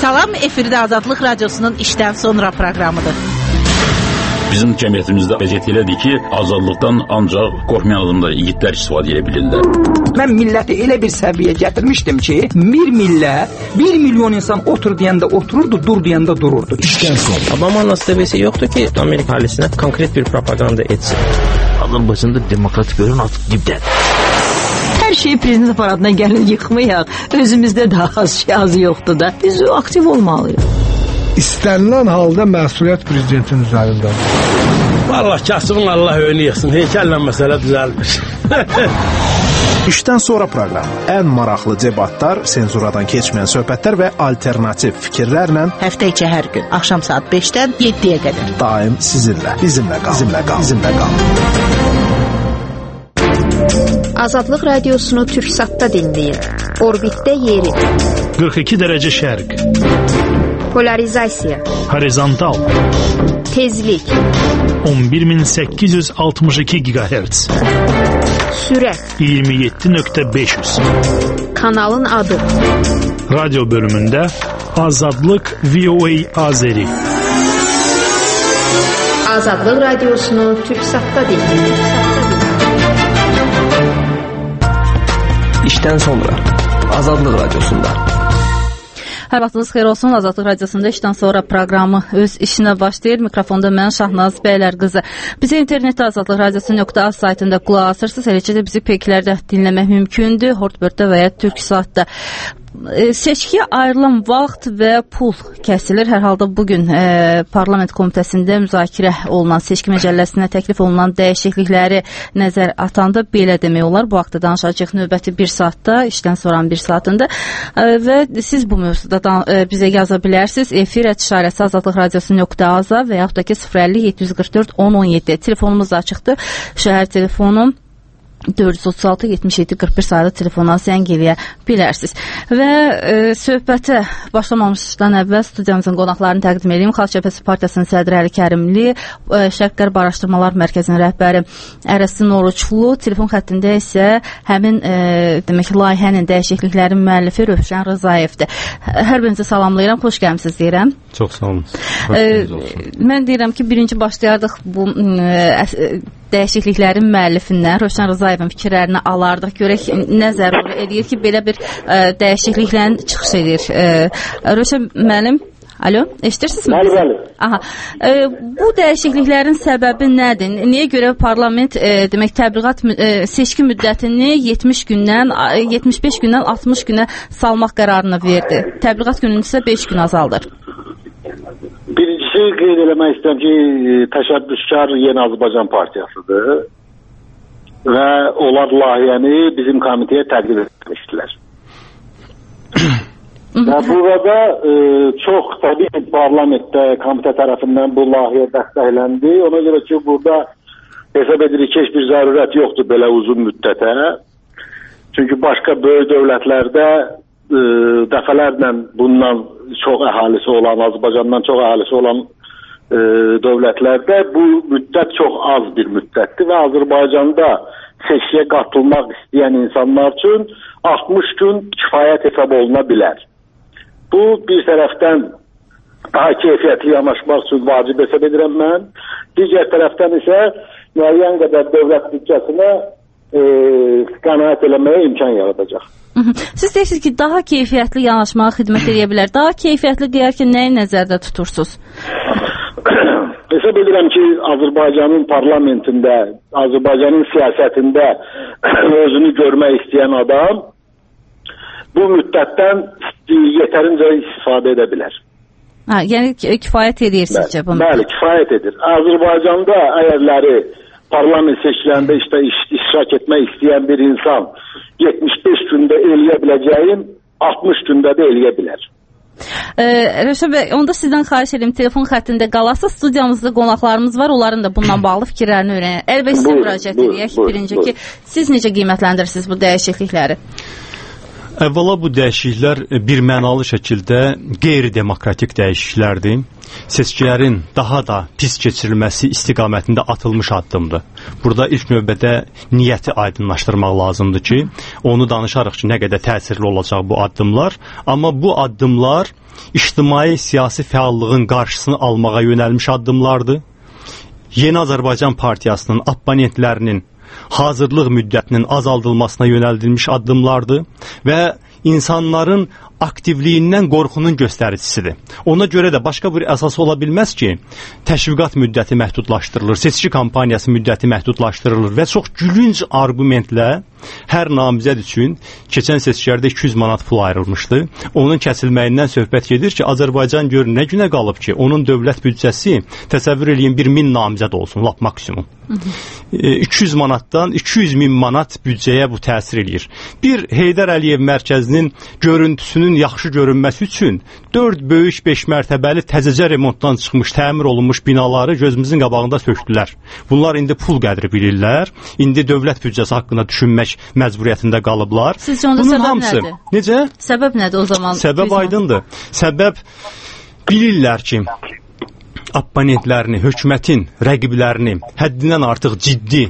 Salam, efirdə Azadlıq Radiosunun işdən sonra proqramıdır. Bizim cəmiyyətimizdə vəziyyət elədir ki, azadlıqdan ancaq qorxmayan adamlar, yiğitlər istifadə edə bilirlər. Mən milləti elə bir səviyyə gətirmişdim ki, bir millət, 1 milyon insan otur deyəndə otururdu, dur deyəndə dururdu. İşdən sonra. Obama'nın seviyesi yoktu ki, Amerika ailesine konkret bir propaganda etsin. Azərbaycanda demokratik bölüm artıq dibdədir. Hər şeyi prezident aparatına gəlin yıxmayaq. Özümüzdə daha az yoxdur da. Biz aktiv olmalıyıq. İstənilən halda məsuliyyət prezidentin üzərindədir. Vallahi kasımın Allah önü yıxsın. Heykəllə məsələ düzəlmiş. İşdən sonra proqram. Ən maraqlı debatlar, senzuradan keçməyən söhbətlər və alternativ fikirlərlə Həftə içi hər gün axşam saat 5-dən 7-yə qədər. Daim sizinlə. Bizimlə qal. Azadlıq Radiosunu Türksatda dinləyin. Orbitdə yeri. 42 dərəcə şərq. Polarizasiya. Horizontal. Tezlik. 11862 GHz. Sürət. 27.500. Kanalın adı. Radyo bölümündə Azadlıq VOA Azeri. Azadlıq Radiosunu Türksatda dinləyin. İşdən sonra Azadlıq Radiosunda. Hər vaxtınız xeyir olsun. Azadlıq Radiosunda işdən sonra proqramı öz işinə başlayır. Mikrofonda mən Şahnaz Bəylər qızı. Bizi internetdə Azadlıq Radiosu.az saytında qulaq asırsınız. Eləcə də bizi peyklərdə dinləmək mümkündür. Hortbirdə və ya Türksatda. Seçkiyə ayrılan vaxt və pul kəsilir. Hər halda bugün Parlament Komitəsində müzakirə olunan seçki məcəlləsinə təklif olunan dəyişiklikləri nəzər atanda belə demək olar. Bu haqda danışacağıq növbəti 1 saatda, işdən sonra 1 saatında və siz bu mövzuda bizə yaza bilərsiniz. Efir@işarəsi Azadlıq Radiosu.az-a və yaxud da ki 050 744 1017 telefonumuz açıqdır. Şəhər telefonu 436 77 41 sayılı telefona zəng eləyə bilərsiniz. Və söhbətə başlamamışdan əvvəl studiyamızın qonaqlarını təqdim edeyim. Xalq Cəbhəsi Partiyasının sədri Əli Kərimli, Şərq-Qərb Araşdırmalar Mərkəzinin rəhbəri Ərəstin Oruçlu, telefon xəttində isə həmin demək layihənin dəyişikliklərin müəllifi Rövşən Rızayevdir. Hər birinizə salamlayıram, xoş gəlmisiniz deyirəm. Çox sağ olun. Mən deyirəm ki, birinci başlayardıq bu dəyişikliklərin müəllifindən Rövşən Rızayevin fikirlərini alardıq. Görək nə zəruri edir ki, belə bir dəyişikliklərin çıxış edir. Rövşən müəllim, alo, eşidirsinizmi? Bəli. Aha. Bu dəyişikliklərin səbəbi nədir? Niyə görə parlament demək təbliğat seçki müddətini 75 gündən 60 günə salmaq qərarını verdi. Təbliğat gününü isə 5 gün azaldır. Birincisi qeyd eləmək istəyirəm ki, təşəbbüskar Yeni Azərbaycan Partiyasıdır və onlar layihəni bizim komitəyə təqdim etmişdilər. Və burada çox təbii parlamentdə komitə tərəfindən bu layihə dəstəkləndi. Ona görə ki, burada hesab edirik ki, heç bir zərurət yoxdur belə uzun müddətə. Çünki başqa böyük dövlətlərdə dəfələrlə bundan çox əhalisi olan, Azərbaycandan çox əhalisi olan dövlətlərdə bu müddət çox az bir müddətdir və Azərbaycanda seçkiyə qatılmaq istəyən insanlar üçün 60 gün kifayət hesab oluna bilər. Bu bir tərəfdən daha keyfiyyətli yanaşmaq üçün vacib hesab edirəm mən. Digər tərəfdən isə müəyyən qədər dövlət büdcəsinə qənaət eləməyə imkan yaradacaq. Siz deyirsiniz ki, daha keyfiyyətli yanaşmağa xidmət edə bilər. Daha keyfiyyətli deyərkən nəyi nəzərdə tutursunuz? Hesab edirəm ki, Azərbaycanın parlamentində, Azərbaycanın siyasətində özünü görmək istəyən adam bu müddətdən yetərincə istifadə edə bilər. Yəni kifayət edir sizcə bunu? Bəli, kifayət edir. Azərbaycanda əgərləri parlament seçkilərində iştirak etmək istəyən bir insan 75 gündə eləyə biləcəyim 60 gündə də eləyə bilər. Rövşən bəy, onda sizdən xahiş edim, telefon xəttində qalasız, studiyamızda qonaqlarımız var, onların da bundan bağlı fikirlərini öyrənək. Əlbəttə sizə müraciət edək birinci ki, siz necə qiymətləndirirsiniz bu dəyişiklikləri? Əvvəla bu dəyişikliklər bir mənalı şəkildə qeyri-demokratik dəyişikliklərdir. Seçkilərin daha da pis keçirilməsi istiqamətində atılmış addımdır. Burada ilk növbədə niyyəti aydınlaşdırmaq lazımdır ki, onu danışarıq ki, nə qədər təsirli olacaq bu addımlar. Amma bu addımlar ictimai siyasi fəallığın qarşısını almağa yönəlmiş addımlardır. Yeni Azərbaycan Partiyasının abonentlərinin hazırlıq müddətinin azaldılmasına yönəldilmiş addımlardır və insanların aktivliyindən qorxunun göstəricisidir. Ona görə də başqa bir əsası ola bilməz ki, təşviqat müddəti məhdudlaşdırılır, seçki kampaniyası müddəti məhdudlaşdırılır və çox gülünc argumentlə hər namizəd üçün keçən seçkilərdə 200 manat pul ayrılmışdı. Onun kəsilməyindən söhbət gedir ki, Azərbaycan gör nə günə qalıb ki, onun dövlət büdcəsi təsəvvür eləyin 1000 namizəd olsun, lap maksimum. 200 manatdan 200 min manat büdcəyə bu təsir eləyir. Bir Heydər Əliyev mərkəzinin görüntüsünün yaxşı görünməsi üçün 4 böyük 5 mərtəbəli təzəcə remontdan çıxmış, təmir olunmuş binaları gözümüzün qabağında sökdülər. Bunlar indi pul qədri bilirlər. İndi dövlət büdcəsi haqqında düşünmək məcburiyyətində qalıblar. Sizcə onda bunun səbəb hamısı nədir? Necə? Səbəb nədir o zaman? Səbəb aydındır. Səbəb bilirlər ki, abonentlərini, hökumətin rəqiblərini həddindən artıq ciddi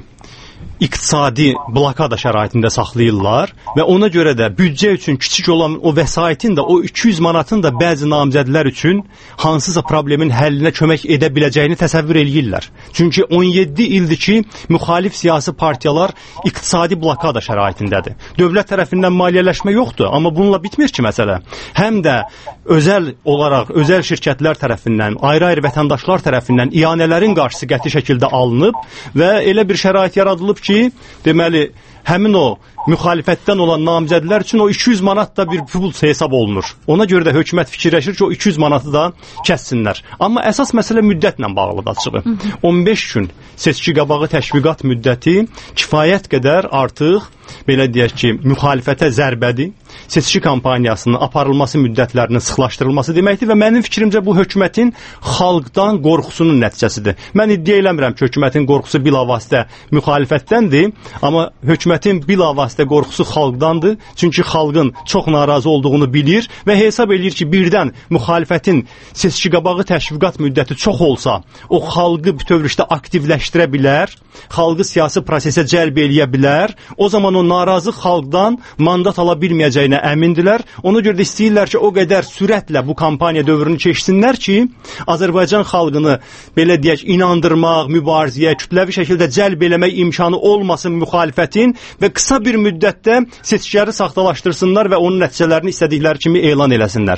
iqtisadi blokada şəraitində saxlayırlar və ona görə də büdcə üçün kiçik olan o vəsaitin də, o 200 manatın da bəzi namizədlər üçün hansısa problemin həllinə kömək edə biləcəyini təsəvvür eləyirlər. Çünki 17 ildir ki, müxalif siyasi partiyalar iqtisadi blokada şəraitindədir. Dövlət tərəfindən maliyyələşmə yoxdur, amma bununla bitmir ki məsələ. Həm də özəl olaraq, özəl şirkətlər tərəfindən, ayrı-ayrı vətəndaşlar tərəfindən iyanələrin qarşısı qəti şəkildə alınıb və elə bir şərait yaradılıb ki, deməli, həmin o müxalifətdən olan namizədlər üçün o 200 manat da bir pul hesab olunur. Ona görə də hökumət fikirləşir ki, o 200 manatı da kəssinlər. Amma əsas məsələ müddətlə bağlıdır açığı. 15 gün seçki qabağı təşviqat müddəti kifayət qədər artıq, belə deyək ki, müxalifətə zərbədir. Seçki kampaniyasının aparılması müddətlərinin sıxlaşdırılması deməkdir və mənim fikrimcə bu hökumətin xalqdan qorxusunun nəticəsidir. Mən iddia eləmirəm ki, hökumətin qorxusu bilavasitə müxalifətdəndir, amma hökumətin bilavasitə qorxusu xalqdandır. Çünki xalqın çox narazı olduğunu bilir və hesab eləyir ki, birdən müxalifətin seçki qabağı təşviqat müddəti çox olsa, o xalqı bütövlükdə aktivləşdirə bilər, xalqı siyasi prosesə cəlb eləyə bilər. O zaman o narazı xalqdan mandat ala bilməyəcəyinə əmindilər. Ona görə də istəyirlər ki, o qədər sürətlə bu kampaniya dövrünü keçsinlər ki, Azərbaycan xalqını belə deyək, inandırmaq, mübarizəyə, kütləvi şəkildə cəlb eləmək imkanı olmasın müxalifətin və qısa bir müddətdə seçkiləri saxtalaşdırsınlar və onun nəticələrini istədikləri kimi elan eləsinlər.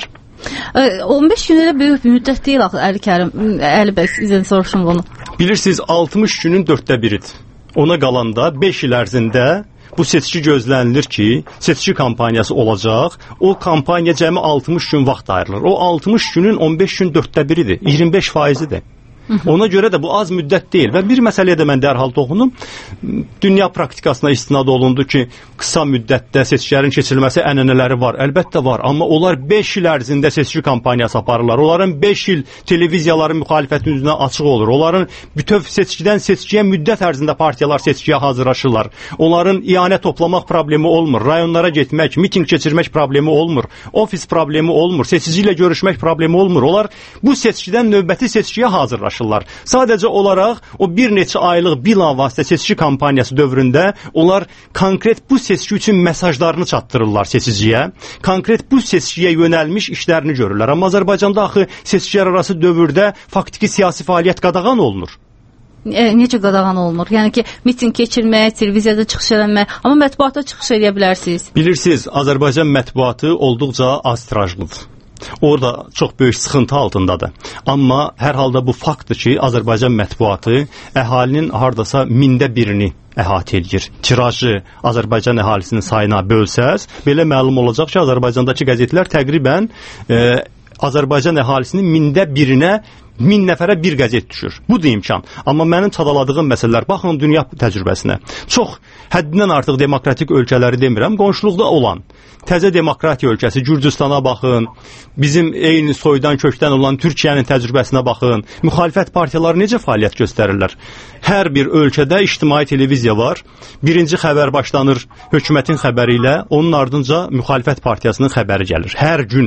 15 gün elə böyük bir müddət deyil axı, Əli Kərim. Əli bəy, sizdən soruşum bunu. Bilirsiniz, 60 günün 4də biridir. Ona qalanda 5 il ərzində bu seçki gözlənilir ki, seçki kampaniyası olacaq. O kampaniya cəmi 60 gün vaxt ayrılır. O 60 günün 15 gün 4də biridir. 25%-dir. Ona görə də bu az müddət deyil və bir məsələyə də mən dərhal toxunum. Dünya praktikasına istinad olundu ki, qısa müddətdə seçkilərin keçirilməsi ənənələri var. Əlbəttə var, amma onlar 5 il ərzində seçki kampaniyası aparırlar. Onların 5 il televiziyaların müxalifətin üzünə açıq olur. Onların bütöv seçkidən seçkiyə müddət ərzində partiyalar seçkiyə hazırlaşırlar. Onların iyanə toplamaq problemi olmur. Rayonlara getmək, miting keçirmək problemi olmur. Ofis problemi olmur. Seçici ilə görüşmək problemi olmur. Onlar bu seçkidən növbəti seçkiyə hazırlaşırlar. Sadəcə olaraq o bir neçə aylıq bilavasitə seçki kampaniyası dövründə onlar konkret bu seçki üçün mesajlarını çatdırırlar seçiciyə. Konkret bu seçkiyə yönəlmiş işlərini görürlər. Amma Azərbaycanda axı seçkilər arası dövrdə faktiki siyasi fəaliyyət qadağan olunur. Necə qadağan olunur? Yəni ki, miting keçirmək, televiziyada çıxış eləmək, amma mətbuata çıxış edə bilərsiniz. Bilirsiniz, Azərbaycan mətbuatı olduqca az tirajlıdır. Orada çox böyük sıxıntı altındadır. Amma hər halda bu faktdır ki, Azərbaycan mətbuatı əhalinin hardasa 1000də birini əhatə edir. Tirajı Azərbaycan əhalisinin sayına bölsəz, belə məlum olacaq ki, Azərbaycandakı qəzetlər təqribən Azərbaycan əhalisinin 1000də birinə 1000 nəfərə bir qəzet düşür. Bu da imkan. Amma mənim çadaladığım məsələlər, baxın dünya təcrübəsinə. Çox həddindən artıq demokratik ölkələri demirəm, qonşuluqda olan təzə demokratiya ölkəsi Gürcüstana baxın, bizim eyni soydan kökdən olan Türkiyənin təcrübəsinə baxın. Müxalifət partiyaları necə fəaliyyət göstərirlər? Hər bir ölkədə ictimai televiziya var. Birinci xəbər başlanır hökumətin xəbəri ilə, onun ardınca müxalifət partiyasının xəbəri gəlir. Hər gün.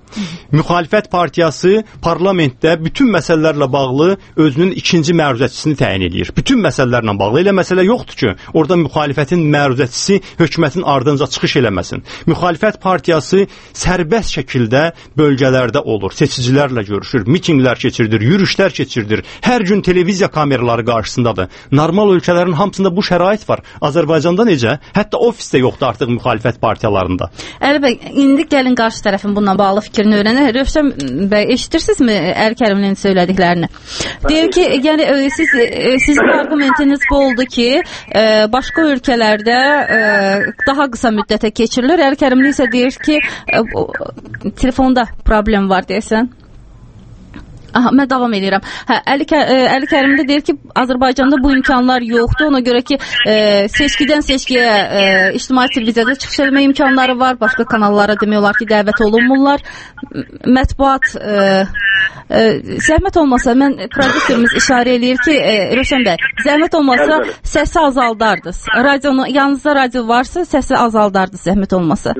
Müxalifət partiyası parlamentdə bütün məsələlərlə bağlı özünün ikinci məruzəçisini təyin edir. Bütün məsələlərlə bağlı. Elə məsələ yoxdur ki, orada müxalifətin məruzəçisi hökumətin ardınca çıxış eləməsin. Müxalifət partiyası sərbəst şəkildə bölgələrdə olur. Seçicilərlə görüşür, mitinqlər keçirilir, yürüşlər keçirilir. Hər gün televiziya kameraları qarşısındadır. Normal ölkələrin hamısında bu şərait var. Azərbaycanda necə? Hətta ofisdə yoxdur artıq müxalifət partiyalarında. Əli bəy, indi gəlin qarşı tərəfin bununla bağlı fikrini öyrənək. Rövşən bəy, eşitirsinizmi Əli Kərimlinin söylədiklərini? Deyir ki, yəni sizin argumentiniz bu oldu ki, başqa ölkələrdə daha qısa müddətə keçirilir. Əli Kərimli isə deyir ki, telefonda problem var deyəsən. Aha, mən davam edirəm. Əli Kərimli deyir ki, Azərbaycanda bu imkanlar yoxdur. Ona görə ki, seçkidən seçkiyə ictimai televiziyada çıxış etmə imkanları var. Başqa kanallara demək olar ki, dəvət olunmurlar. Mətbuat zəhmət olmasa, mən prodüserimiz işarə eləyir ki, Rövşən bəy, zəhmət olmasa səsi azaldardınız. Yanınızda radio varsa, səsi azaldardınız zəhmət olmasa.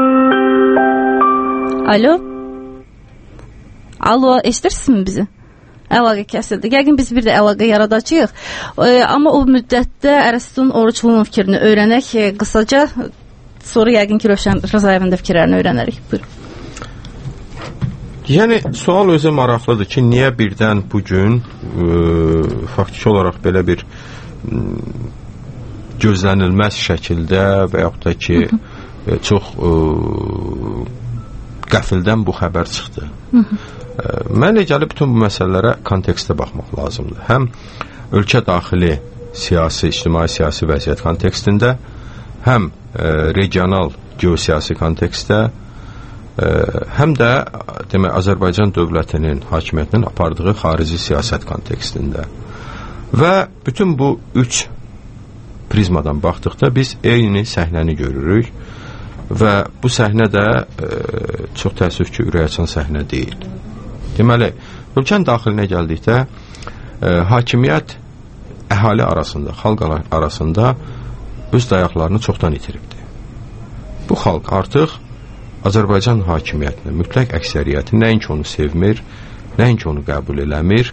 Alo? Alo, eşitirsinizmi bizi? Əlaqə kəsildi. Yəqin biz bir də əlaqə yaradacağıq. Amma o müddətdə Ərəstun Oruçlunun fikrini öyrənək qısaca. Sonra yəqin ki, Rövşən Rızayevin də fikirlərini öyrənərik. Buyurun. Yəni, sual özü maraqlıdır ki, niyə birdən bugün faktiki olaraq belə bir gözlənilməz şəkildə və yaxud da ki, çox qəfildən bu xəbər çıxdı. Mənə gəlib bütün bu məsələlərə kontekstdə baxmaq lazımdır. Həm ölkə daxili siyasi, ictimai-siyasi vəziyyət kontekstində, həm regional geosiyasi kontekstdə, həm də demək, Azərbaycan dövlətinin, hakimiyyətinin apardığı xarici siyasət kontekstində. Və bütün bu üç prizmadan baxdıqda biz eyni səhnəni görürük və bu səhnə də çox təəssüf ki, ürəkaçan səhnə deyil. Deməli, ölkənin daxilinə gəldikdə hakimiyyət əhali arasında, xalq arasında öz dayaqlarını çoxdan itiribdir. Bu xalq artıq Azərbaycan hakimiyyətinə mütləq əksəriyyəti nəinki onu sevmir, nəinki onu qəbul eləmir.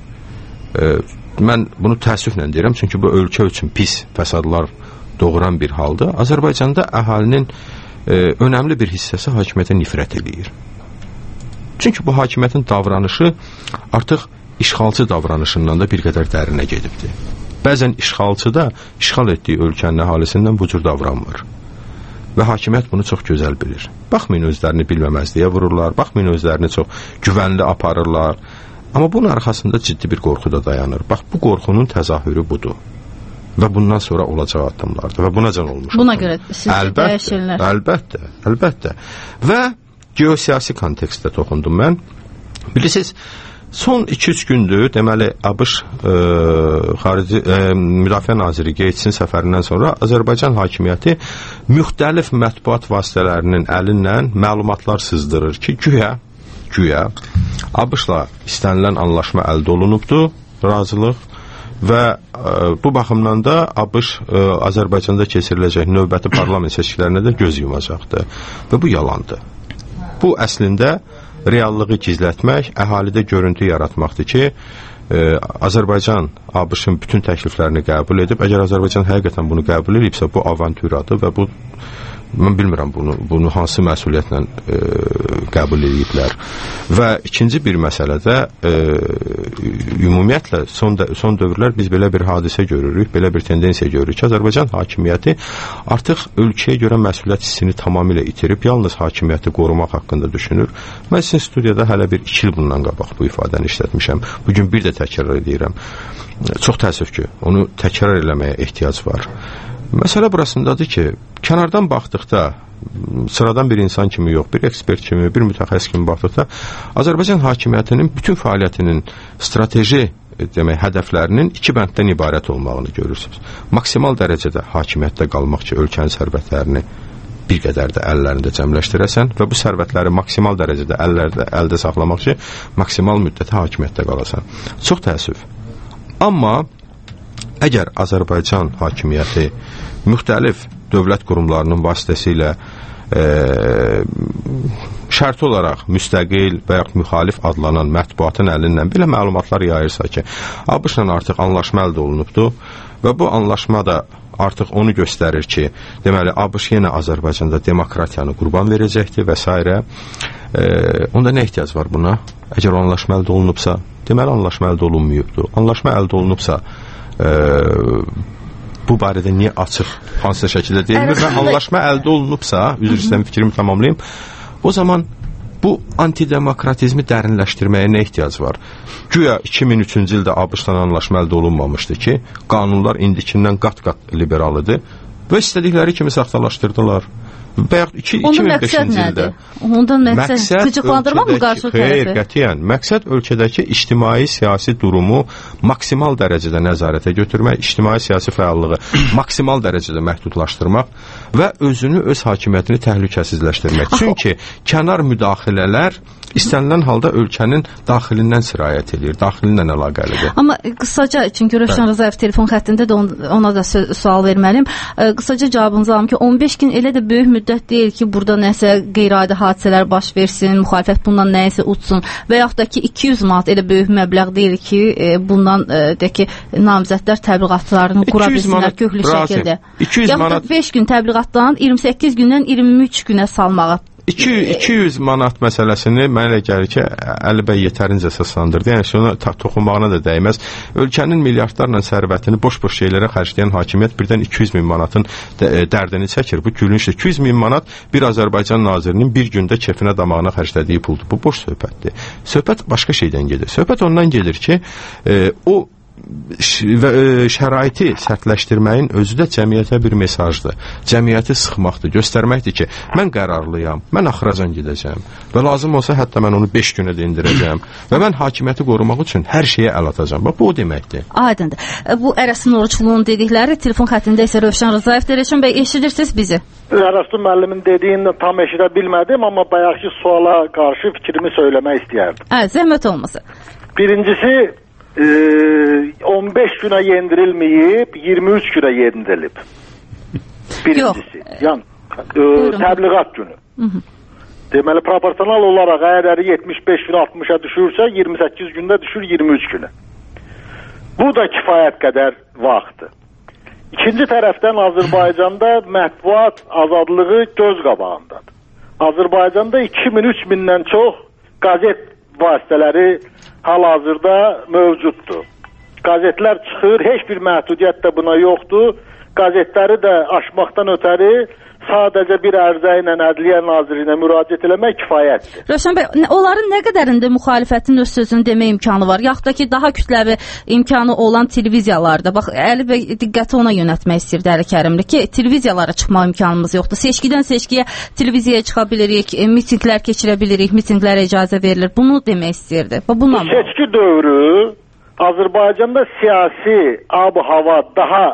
Mən bunu təəssüflə deyirəm, çünki bu ölkə üçün pis fəsadlar doğuran bir haldır. Azərbaycanda əhalinin önəmli bir hissəsi hakimiyyətə nifrət eləyir. Çünki bu hakimiyyətin davranışı artıq işğalçı davranışından da bir qədər dərinə gedibdir. Bəzən işğalçı da işğal etdiyi ölkənin əhalisindən bu cür davranmır. Və hakimiyyət bunu çox gözəl bilir. Baxmayın özlərini bilməməzliyə vururlar, baxmayın özlərini çox güvənli aparırlar. Amma bunun arxasında ciddi bir qorxu da dayanır. Bax, bu qorxunun təzahürü budur. Və bundan sonra olacaq addımlardır. Və bunacan olmuş. Buna görə sizcə dəyişirlər. Əlbəttə. Və geosiyasi kontekstdə toxundum mən. Bilirsiniz, son 2-3 gündür, deməli, ABŞ xarici müdafiə naziri Gatesin səfərindən sonra Azərbaycan hakimiyyəti müxtəlif mətbuat vasitələrinin əlindən məlumatlar sızdırır ki, güya ABŞ-la istənilən anlaşma əldə olunubdur, razılıq və bu baxımdan da ABŞ Azərbaycanda keçiriləcək növbəti parlament seçkilərinə də göz yumacaqdır və bu yalandır. Bu əslində reallığı gizlətmək, əhalidə görüntü yaratmaqdır ki, Azərbaycan ABŞ-ın bütün təkliflərini qəbul edib, əgər Azərbaycan həqiqətən bunu qəbul edibsə, bu avantüradır və bu, mən bilmirəm bunu hansı məsuliyyətlə qəbul ediblər. Və ikinci bir məsələdə ümumiyyətlə son dövrlər biz belə bir hadisə görürük, belə bir tendensiya görürük ki, Azərbaycan hakimiyyəti artıq ölkəyə görə məsuliyyət hissini tamamilə itirib, yalnız hakimiyyəti qorumaq haqqında düşünür. Mən sizin studiyada hələ bir 2 il bundan qabaq bu ifadəni işlətmişəm. Bugün bir də təkrar edirəm. Çox təəssüf ki, onu təkrar eləməyə ehtiyac var. Məsələ burasındadır ki, kənardan baxdıqda, sıradan bir insan kimi yox, bir ekspert kimi, bir mütəxəssis kimi baxdıqda, Azərbaycan hakimiyyətinin bütün fəaliyyətinin strateji demək, hədəflərinin 2 bənddən ibarət olmağını görürsünüz. Maksimal dərəcədə hakimiyyətdə qalmaq ki, ölkənin sərvətlərini bir qədər də əllərində cəmləşdirəsən və bu sərvətləri maksimal dərəcədə əldə saxlamaq ki, maksimal müddətə hakimiyyətdə qalasan. Çox təəssüf. Amma əgər Azərbaycan hakimiyyəti müxtəlif dövlət qurumlarının vasitəsilə şərti olaraq müstəqil və yaxud müxalif adlanan mətbuatın əlindən belə məlumatlar yayırsa ki, ABŞ-la artıq anlaşma əldə olunubdur və bu anlaşma da artıq onu göstərir ki, deməli, ABŞ yenə Azərbaycanda demokratiyanı qurban verəcəkdir və s. Onda nə ehtiyac var buna? Əgər anlaşma əldə olunubsa, deməli, anlaşma əldə olunmayıbdır. Anlaşma əldə olunubsa, bu barədə niyə açıq, hansısa şəkildə deyilmir və anlaşma əldə olunubsa, üzr istəyirəm, fikrimi tamamlayayım, o zaman bu antidemokratizmi dərinləşdirməyə nə ehtiyac var? Güya 2003-cü ildə ABŞ-dan anlaşma əldə olunmamışdı ki, qanunlar indikindən qat-qat liberalıdır və istədikləri kimi saxtalaşdırdılar. Və yaxud 2005-ci ildə. Ondan məqsəd qıcıqlandırmaq mı qarşı tərəfi? Xeyr, qətiyyən. Məqsəd ölkədəki ictimai siyasi durumu maksimal dərəcədə nəzarətə götürmək, ictimai siyasi fəallığı maksimal dərəcədə məhdudlaşdırmaq və özünü, öz hakimiyyətini təhlükəsizləşdirmək. Çünki kənar müdaxilələr istənilən halda ölkənin daxilindən sirayət edir, daxili ilə əlaqəlidir. Amma qısaca, çünki Rövşən Rzayev telefon xəttində də ona da sual verməliyim. Qısaca cavabınızı alım ki, 15 gün elə də böyük müddət deyil ki, burada nəsə qeyri-adi hadisələr baş versin, müxalifət bundan nəyisə uçsun və yaxud da ki, 200 manat elə böyük məbləğ deyil ki, bundan namizədlər təbliğatlarını qura bilsinlər köklü şəkildə. Yaxud da 5 gün təbliğatdan 28 gündən 23 günə salmağa 200 manat məsələsini mənə elə gəlir ki, Əli bəy yetərincə əsaslandırdı. Yəni, ona toxunmağına da dəyməz. Ölkənin milyardlarla sərvətini boş-boş şeylərə xərcləyən hakimiyyət birdən 200 min manatın dərdini çəkir. Bu gülünçdür. 200 min manat bir Azərbaycan nazirinin bir gündə kefinə damağına xərclədiyi puldur. Bu boş söhbətdir. Söhbət başqa şeydən gedir. Söhbət ondan gedir ki, o şəraiti sərtləşdirməyin özü də cəmiyyətə bir mesajdır. Cəmiyyəti sıxmaqdır, göstərməkdir ki, mən qərarlıyam, mən axıracan gedəcəm və lazım olsa hətta mən onu 5 günə də indirəcəm və mən hakimiyyəti qorumaq üçün hər şeyə əl atacam. Bu o deməkdir. Aydındır. Bu Ərəstin Oruçluğun dedikləri telefon xəttində isə Rövşən Rzayev. Rövşən bəy, eşidirsiniz bizi? Ərəstin müəllimin dediyini tam eşidə bilmədim, amma bayaqki suala qarşı fikrimi söyləmək istəyərdim. Zəhmət olmasa. Birincisi, 15 günə yendirilməyib, 23 günə yendirilib. Birincisi. Təbliğat günü. Deməli, proporsional olaraq əgər 75 gün 60-a düşürsə, 28 gündə düşür 23 günə. Bu da kifayət qədər vaxtdır. İkinci tərəfdən Azərbaycanda mətbuat azadlığı göz qabağındadır. Azərbaycanda 2000-3000-dən çox qəzet vasitələri hal-hazırda mövcuddur. Qəzetlər çıxır, heç bir məhdudiyyət də buna yoxdur. Qəzetləri də aşmaqdan ötəri sadəcə bir ərizə ilə Ədliyyə Nazirinə müraciət eləmək kifayətdir. Rövşən bəy, onların nə qədərində müxalifətin öz sözünü demək imkanı var? Yaxud da ki, daha kütləvi imkanı olan televiziyalarda, bax, Əli bəy diqqəti ona yönətmək istəyirdi Əli Kərimli ki, televiziyalara çıxmaq imkanımız yoxdur. Seçkidən seçkiyə televiziyaya çıxa bilirik, mitinglər keçirə bilirik, mitinglərə icazə verilir. Bunu demək istəyirdi. Bu seçki dövrü Azərbaycanda siyasi ab-hava daha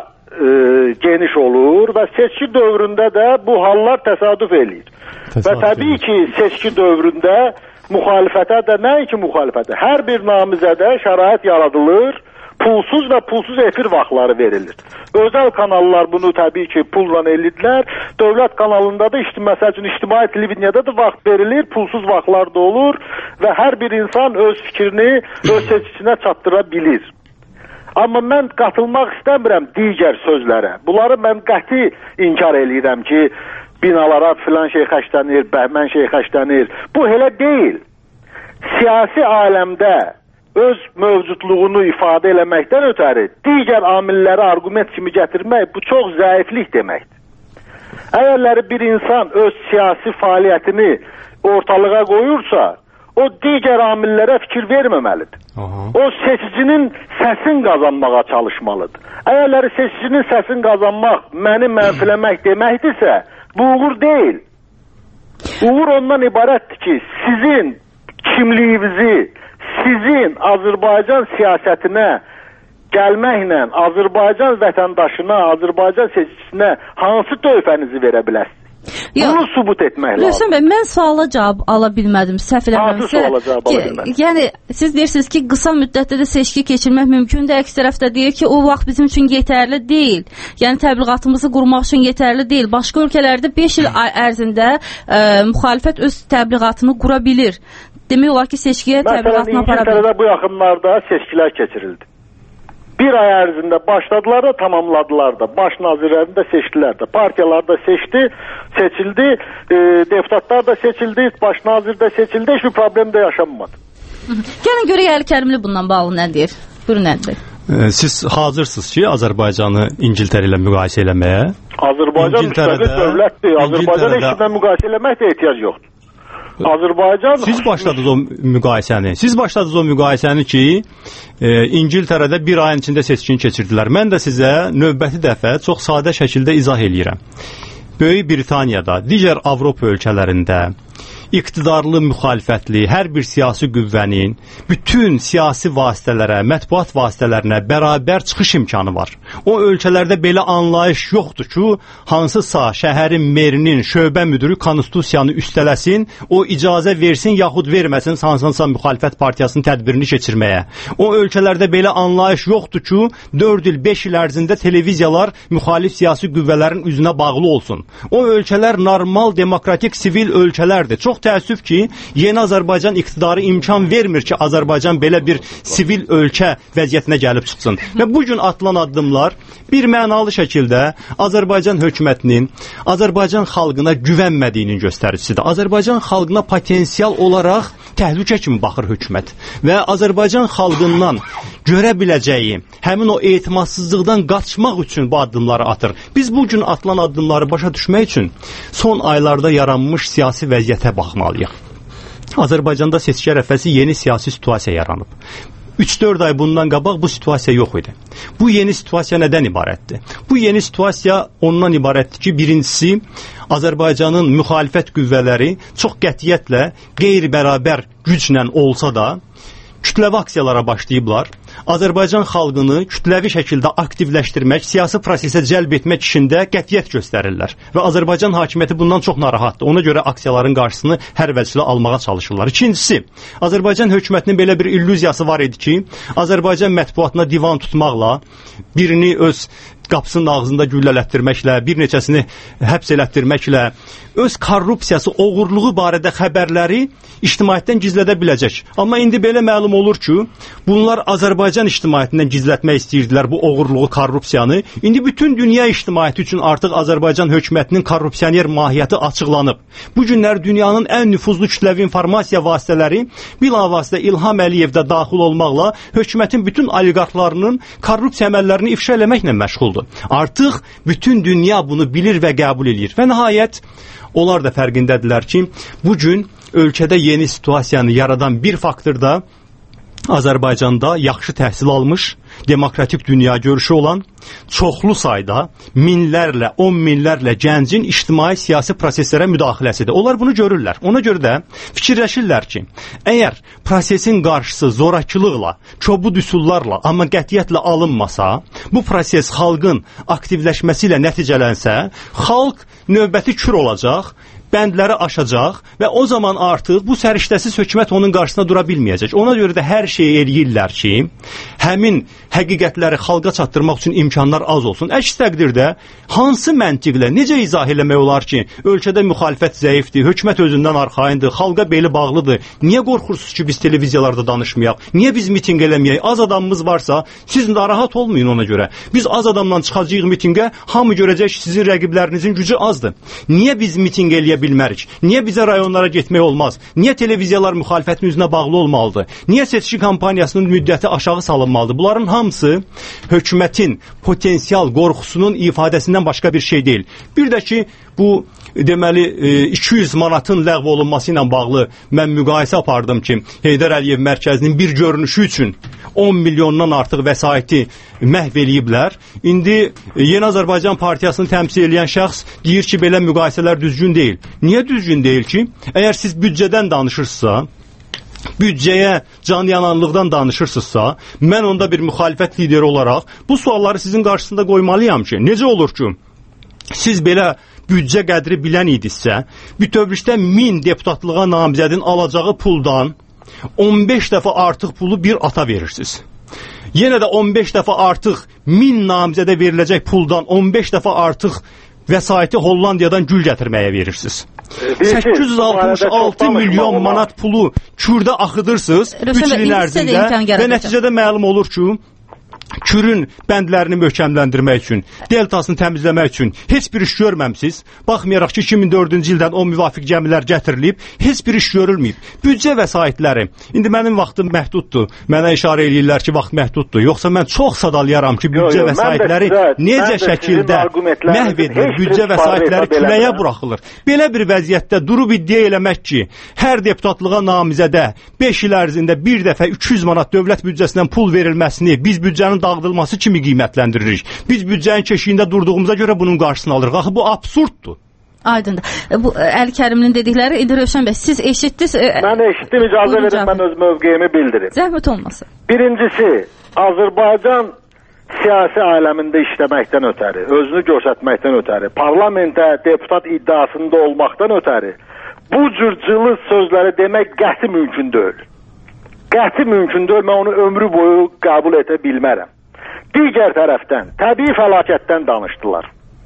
geniş olur və seçki dövründə də bu hallar təsadüf eləyir. Və təbii ki, seçki dövründə müxalifətə də, nəinki müxalifətə, hər bir namizədə şərait yaradılır, pulsuz və pulsuz efir vaxtları verilir. Özəl kanallar bunu təbii ki, pulla elədilər. Dövlət kanalında da, məsəl üçün, ictimai televizyada da vaxt verilir, pulsuz vaxtlar da olur və hər bir insan öz fikrini öz seçicinə çatdıra bilir. Amma mən qatılmaq istəmirəm digər sözlərə. Bunları mən qəti inkar eləyirəm ki, binalara filan şey xərclənir, bəhmən şey xərclənir. Bu elə deyil. Siyasi aləmdə öz mövcudluğunu ifadə eləməkdən ötəri digər amilləri arqument kimi gətirmək, bu çox zəiflik deməkdir. Əgərləri bir insan öz siyasi fəaliyyətini ortalığa qoyursa, o digər amillərə fikir verməməlidir. O seçicinin səsin qazanmağa çalışmalıdır. Əgərləri seçicinin səsin qazanmaq, məni mənfiləmək deməkdirsə, bu uğur deyil. Uğur ondan ibarətdir ki, sizin kimliyinizi, sizin Azərbaycan siyasətinə gəlməklə Azərbaycan vətəndaşına, Azərbaycan seçicinə hansı töhfənizi verə biləsiniz? Bunu sübut etmək lazım. Rövşən bəy, mən suala cavab ala bilmədim, səhv eləmirəmsə. Yəni siz deyirsiniz ki, qısa müddətdə də seçki keçirmək mümkündür. Əks tərəfdə deyir ki, o vaxt bizim üçün yetərli deyil. Yəni təbliğatımızı qurmaq üçün yetərli deyil. Başqa ölkələrdə 5 il ərzində müxalifət öz təbliğatını qura bilir. Demək olar ki, seçkiyə təbliğatını apara bilir. Məsələn, İngiltərədə bu yaxınlarda seçkilər keçirildi. Bir ay ərzində başladılar da, tamamladılar da. Baş nazirlərini də seçdilər də. Partiyalar da seçildi, deputatlar da seçildi, baş nazir də seçildi. Heç bir problem də yaşanmadı. Gəlin görək Əli Kərimli bundan bağlı nə deyir? Buyurun Əli bəy. Siz hazırsınız ki, Azərbaycanı İngiltərə ilə müqayisə eləməyə? Azərbaycan müstəqil dövlətdir. Azərbaycan heç kimdən müqayisə eləmək də ehtiyac yoxdur. Azərbaycan... Siz başladınız o müqayisəni ki, İngiltərədə bir ayın içində seçkini keçirdilər. Mən də sizə növbəti dəfə çox sadə şəkildə izah eləyirəm. Böyük Britaniyada, digər Avropa ölkələrində iqtidarlı, müxalifətli hər bir siyasi qüvvənin bütün siyasi vasitələrə, mətbuat vasitələrinə bərabər çıxış imkanı var. O ölkələrdə belə anlayış yoxdur ki, hansısa şəhərin merinin şöbə müdürü konstitusiyanı üstələsin, o icazə versin yaxud verməsin hansısa müxalifət partiyasının tədbirini keçirməyə. O ölkələrdə belə anlayış yoxdur ki, 4 il, 5 il ərzində televiziyalar müxalif siyasi qüvvələrin üzünə bağlı olsun. O ölkələr normal, demokratik, sivil ölkələrdir. Çox təəssüf ki, yeni Azərbaycan iqtidarı imkan vermir ki, Azərbaycan belə bir sivil ölkə vəziyyətinə gəlib çıxsın. Və bu gün atılan addımlar bir mənalı şəkildə Azərbaycan hökumətinin Azərbaycan xalqına güvənmədiyinin göstəricisidir. Azərbaycan xalqına potensial olaraq təhlükə kimi baxır hökumət və Azərbaycan xalqından görə biləcəyi həmin o etimadsızlıqdan qaçmaq üçün bu addımları atır. Biz bu gün atılan addımları başa düşmək üçün son aylarda yaranmış siyasi vəziyyətə baxmalıyıq. Azərbaycanda seçki ərəfəsi yeni siyasi situasiya yaranıb. 3-4 ay bundan qabaq bu situasiya yox idi. Bu yeni situasiya nədən ibarətdir? Bu yeni situasiya ondan ibarətdir ki, birincisi, Azərbaycanın müxalifət qüvvələri çox qətiyyətlə qeyri-bərabər güclə olsa da, kütləvi aksiyalara başlayıblar. Azərbaycan xalqını kütləvi şəkildə aktivləşdirmək, siyasi prosesə cəlb etmək işində qətiyyət göstərirlər. Və Azərbaycan hakimiyyəti bundan çox narahatdır. Ona görə aksiyaların qarşısını hər vəclə almağa çalışırlar. İkincisi, Azərbaycan hökumətinin belə bir illüziyası var idi ki, Azərbaycan mətbuatına divan tutmaqla, birini öz qapısının ağzında güllələtdirməklə, bir neçəsini həbs elətdirməklə, öz korrupsiyası, oğurluğu barədə xəbərləri ictimaiyyətdən gizlədə biləcək. Amma indi belə məlum olur ki, bunlar Azərbaycan ictimaiyyətindən gizlətmək istəyirdilər bu oğurluğu, korrupsiyanı. İndi bütün dünya ictimaiyyəti üçün artıq Azərbaycan hökumətinin korrupsioner mahiyyəti açıqlanıb. Bu günlər dünyanın ən nüfuzlu kütləvi informasiya vasitələri bilavasitə İlham Əliyev də daxil olmaqla hökumətin bütün oliqarxlarının korrupsiya əməllərini ifşa eləməklə məşğuldur. Artıq bütün dünya bunu bilir və qəbul edir. Və nəhayət, onlar da fərqindədirlər ki, bugün ölkədə yeni situasiyanı yaradan bir faktor da Azərbaycanda yaxşı təhsil almış, demokratik dünya görüşü olan, çoxlu sayda minlərlə, 10 minlərlə gəncin ictimai siyasi proseslərə müdaxiləsidir. Onlar bunu görürlər. Ona görə də fikirləşirlər ki, əgər prosesin qarşısı zorakılıqla, kobud üsullarla, amma qətiyyətlə alınmasa, bu proses xalqın aktivləşməsi ilə nəticələnsə, xalq növbəti kür olacaq, bəndləri aşacaq və o zaman artıq bu səriştəsiz hökumət onun qarşısına dura bilməyəcək. Ona görə də hər şeyi eləyirlər ki, həmin həqiqətləri xalqa çatdırmaq üçün imkanlar az olsun. Əks təqdirdə hansı məntiqlə, necə izah eləmək olar ki, ölkədə müxalifət zəifdir, hökumət özündən arxayındır, xalqa beli bağlıdır. Niyə qorxursunuz ki, biz televiziyalarda danışmayaq? Niyə biz mitinq eləməyək? Az adamımız varsa, siz narahat olmayın ona görə. Biz az adamla çıxacağıq mitinqə, hamı görəcək ki, sizin rəqiblərinizin gücü azdır. Niyə biz mitinq eləyə bilmərik? Niyə bizə rayonlara getmək olmaz? Niyə televiziyalar müxalifətin üzünə bağlı olmalıdır? Niyə seçki kampaniyasının müddəti aşağı salınmalıdır? Bunların hamısı hökumətin potensial qorxusunun ifadəsindən başqa bir şey deyil. Bir də ki, bu deməli 200 manatın ləğv olunması ilə bağlı mən müqayisə apardım ki, Heydər Əliyev mərkəzinin bir görünüşü üçün 10 milyondan artıq vəsaiti məhv eləyiblər. İndi Yeni Azərbaycan Partiyasını təmsil edən şəxs deyir ki, belə müqayisələr düzgün deyil. Niyə düzgün deyil ki? Əgər siz büdcədən danışırsınızsa, büdcəyə canyananlıqdan danışırsınızsa, mən onda bir müxalifət lideri olaraq bu sualları sizin qarşısında qoymalıyam ki, necə olur ki, siz belə büdcə qədri bilən idisə, bütövlükdə 1000 deputatlığa namizədin alacağı puldan 15 dəfə artıq pulu bir ata verirsiniz. Yenə də 15 dəfə artıq 1000 namizədə veriləcək puldan 15 dəfə artıq vəsaiti Hollandiyadan gül gətirməyə verirsiniz. 866 milyon manat pulu Kürdə axıdırsınız 3 ilin ərzində və nəticədə məlum olur ki, Kürün bəndlərini möhkəmləndirmək üçün, deltasını təmizləmək üçün heç bir iş görməmsiz. Baxmayaraq ki, 2004-cü ildən o müvafiq gəmilər gətirilib, heç bir iş görülməyib. Büdcə vəsaitləri, indi mənim vaxtım məhduddur. Mənə işarə eləyirlər ki, vaxt məhduddur. Yoxsa mən çox sadalayaram ki, büdcə vəsaitləri necə şəkildə məhv edilir, büdcə vəsaitləri küləyə buraxılır. Belə bir vəziyyətdə durub iddia eləmək ki, hər deputatlığa namizədə 5 il ərzində bir dəfə 200 manat dövlət büdcəsindən pul verilməsini biz büdcənin dağıdılması kimi qiymətləndiririk. Biz büdcənin keşiyində durduğumuza görə bunun qarşısını alırıq. Axı bu absurddur. Aydındır. Bu Əli Kərimin dedikləri, İndi Rövşən bəy, siz eşitdiniz? Mən eşitdim, icazə verin, mən öz mövqeyimi bildirim. Zəhmət olmasın. Birincisi, Azərbaycan siyasi aləmində işləməkdən ötəri, özünü göstərməkdən ötəri, parlamentə deputat iddiasında olmaqdan ötəri, bu cür cılız sözləri demək qəti mümkün deyil. Qəti mümkün deyil, mən onu ömrü boyu qəbul edə bilmərəm. Digər tərəfdən, təbii fəlakətdən danışdılar.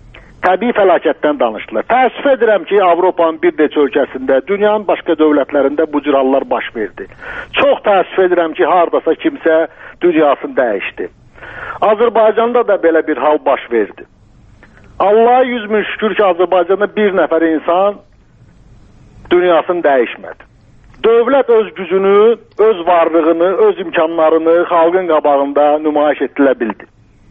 Təəssüf edirəm ki, Avropanın bir neçə ölkəsində, dünyanın başqa dövlətlərində bu cür hallar baş verdi. Çox təəssüf edirəm ki, hardasa kimsə dünyasını dəyişdi. Azərbaycanda da belə bir hal baş verdi. Allaha 100 min şükür ki, Azərbaycanda bir nəfər insan dünyasını dəyişmədi. Dövlət öz gücünü, öz varlığını, öz imkanlarını xalqın qabağında nümayiş edilə bildi.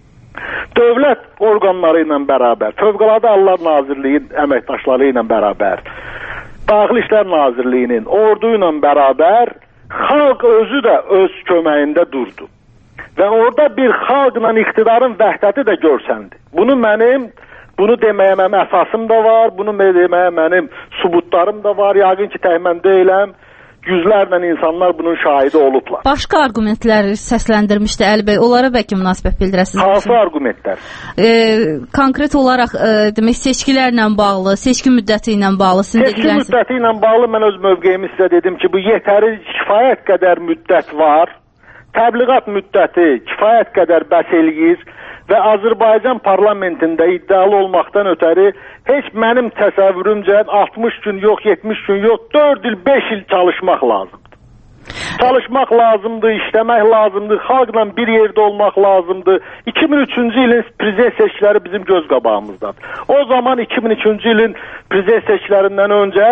Dövlət orqanları ilə bərabər, Fövqəladə Hallar Nazirliyinin əməkdaşları ilə bərabər, Daxili İşlər Nazirliyinin ordu ilə bərabər, xalq özü də öz köməyində durdu. Və orada bir xalqla iqtidarın vəhdəti də görsəndi. Bunu deməyə mənim əsasım da var, bunu deməyə mənim subutlarım da var, yəqin ki, tək mən deyiləm. Yüzlərlə insanlar bunun şahidi olublar. Başqa argumentləri səsləndirmişdi Əli bəy. Onlara bəlkə münasibət bildirəsiniz. Hansı argumentlər? Konkret olaraq demək seçkilərlə bağlı, seçki müddəti ilə bağlı. Seçki müddəti ilə bağlı mən öz mövqeyimi sizə dedim ki, bu yetəri kifayət qədər müddət var. Təbliğat müddəti kifayət qədər bəs eləyir və Azərbaycan parlamentində iddialı olmaqdan ötəri heç mənim təsəvvürümcə 60 gün yox, 70 gün yox, 4 il, 5 il çalışmaq lazımdır. Çalışmaq lazımdır, işləmək lazımdır, xalqla bir yerdə olmaq lazımdır. 2003-cü ilin prezident seçkiləri bizim göz qabağımızdadır. O zaman 2002-ci ilin prezident seçkilərindən öncə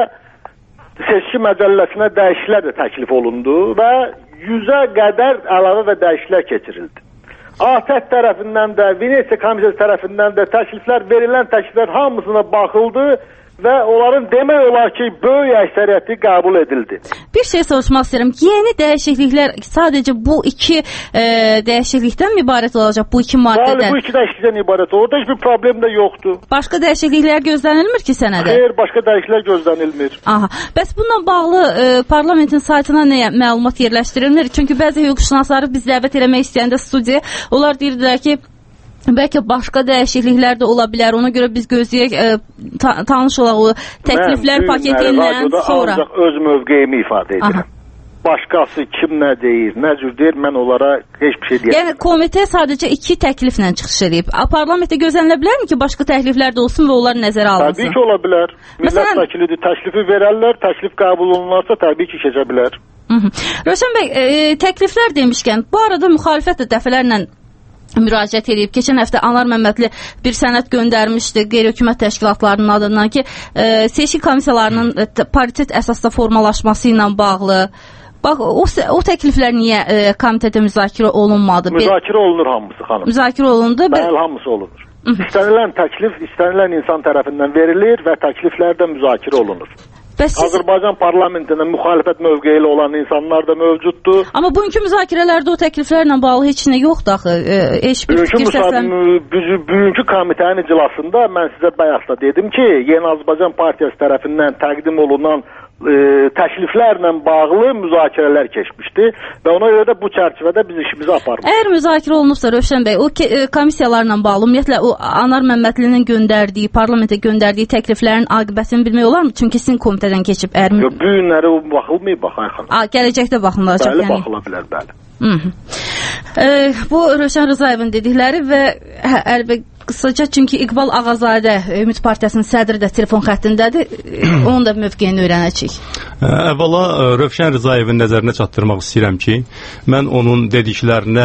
seçki məcəlləsinə dəyişikliklər də təklif olundu və 100-ə qədər əlavə və dəyişikliklər keçirildi. ATƏT tərəfindən də, Venesiya komissiyası tərəfindən də verilən təkliflər hamısına baxıldı və onların demək olar ki, böyük əksəriyyəti qəbul edildi. Bir şey soruşmaq istəyirəm. Yeni dəyişikliklər sadəcə bu iki dəyişiklikdən mi ibarət olacaq, bu iki maddədən? Bəli, bu iki dəyişiklikdən ibarət. Orada heç bir problem də yoxdur. Başqa dəyişikliklər gözlənilmir ki sənədə? Xeyr, başqa dəyişikliklər gözlənilmir. Aha. Bəs bununla bağlı parlamentin saytına nə məlumat yerləşdirilir? Çünki bəzi hüquqşünasları biz dəvət eləmək istəyəndə studiyaya, onlar deyirdilər ki, bəlkə başqa dəyişikliklər də ola bilər. Ona görə biz gözləyək, tanış olaq o təkliflər paketindən sonra. Ancaq öz mövqeyimi ifadə edirəm. Başqası kim nə deyir, nə cür deyir, mən onlara heç bir şey deyəm. Yəni komitə sadəcə iki təkliflə çıxış edib. Parlamentdə gözlənilə bilərmi ki, başqa təkliflər də olsun və onlar nəzərə alınsın? Təbii ki, ola bilər. Millət vəkilidir, təklifi verərlər, təklif qəbul olunarsa təbii ki, keçə bilər. Rövşən bəy, təkliflər demişkən, bu arada müxalifət də dəfələrlə müraciət edib. Keçən həftə Anar Məmmədli bir sənəd göndərmişdi qeyri-hökumət təşkilatlarının adından ki, seçki komissiyalarının paritet əsasda formalaşması ilə bağlı. Bax, o təkliflər niyə komitədə müzakirə olunmadı? Müzakirə olunur hamısı, xanım. Müzakirə olundu? Bəli, hamısı olunur. İstənilən təklif, istənilən insan tərəfindən verilir və təkliflər də müzakirə olunur. Azərbaycan parlamentində müxalifət mövqeyi olan insanlar da mövcuddur. Amma bugünkü müzakirələrdə o təkliflərlə bağlı heç nə yoxdur axı. Heç bir fikir səslən... Bugünkü komitənin iclasında mən sizə bayaqda dedim ki, Yeni Azərbaycan Partiyası tərəfindən təqdim olunan təkliflərlə bağlı müzakirələr keçmişdi və ona görə də bu çərçivədə biz işimizi aparmışıq. Əgər müzakirə olunubsa Rövşən bəy, o komissiyalarla bağlı ümumiyyətlə o Anar Məmmədlinin göndərdiyi, parlamentə göndərdiyi təkliflərin aqibətini bilmək olarmı? Çünki sizin komitədən keçib əgər bu günləri baxılmayıb Ayxan. Gələcəkdə baxılacaq yəni. Bəli, baxıla bilər, bəli. Bu Rövşən Rızayevin dedikləri və əlbəttə qısaca çünki İqbal Ağazadə Ümid Partiyasının sədri də telefon xəttindədir. Onun da mövqeyini öyrənəcəyik. Əvvəla Rövşən Rızayevin nəzərinə çatdırmaq istəyirəm ki, mən onun dediklərinə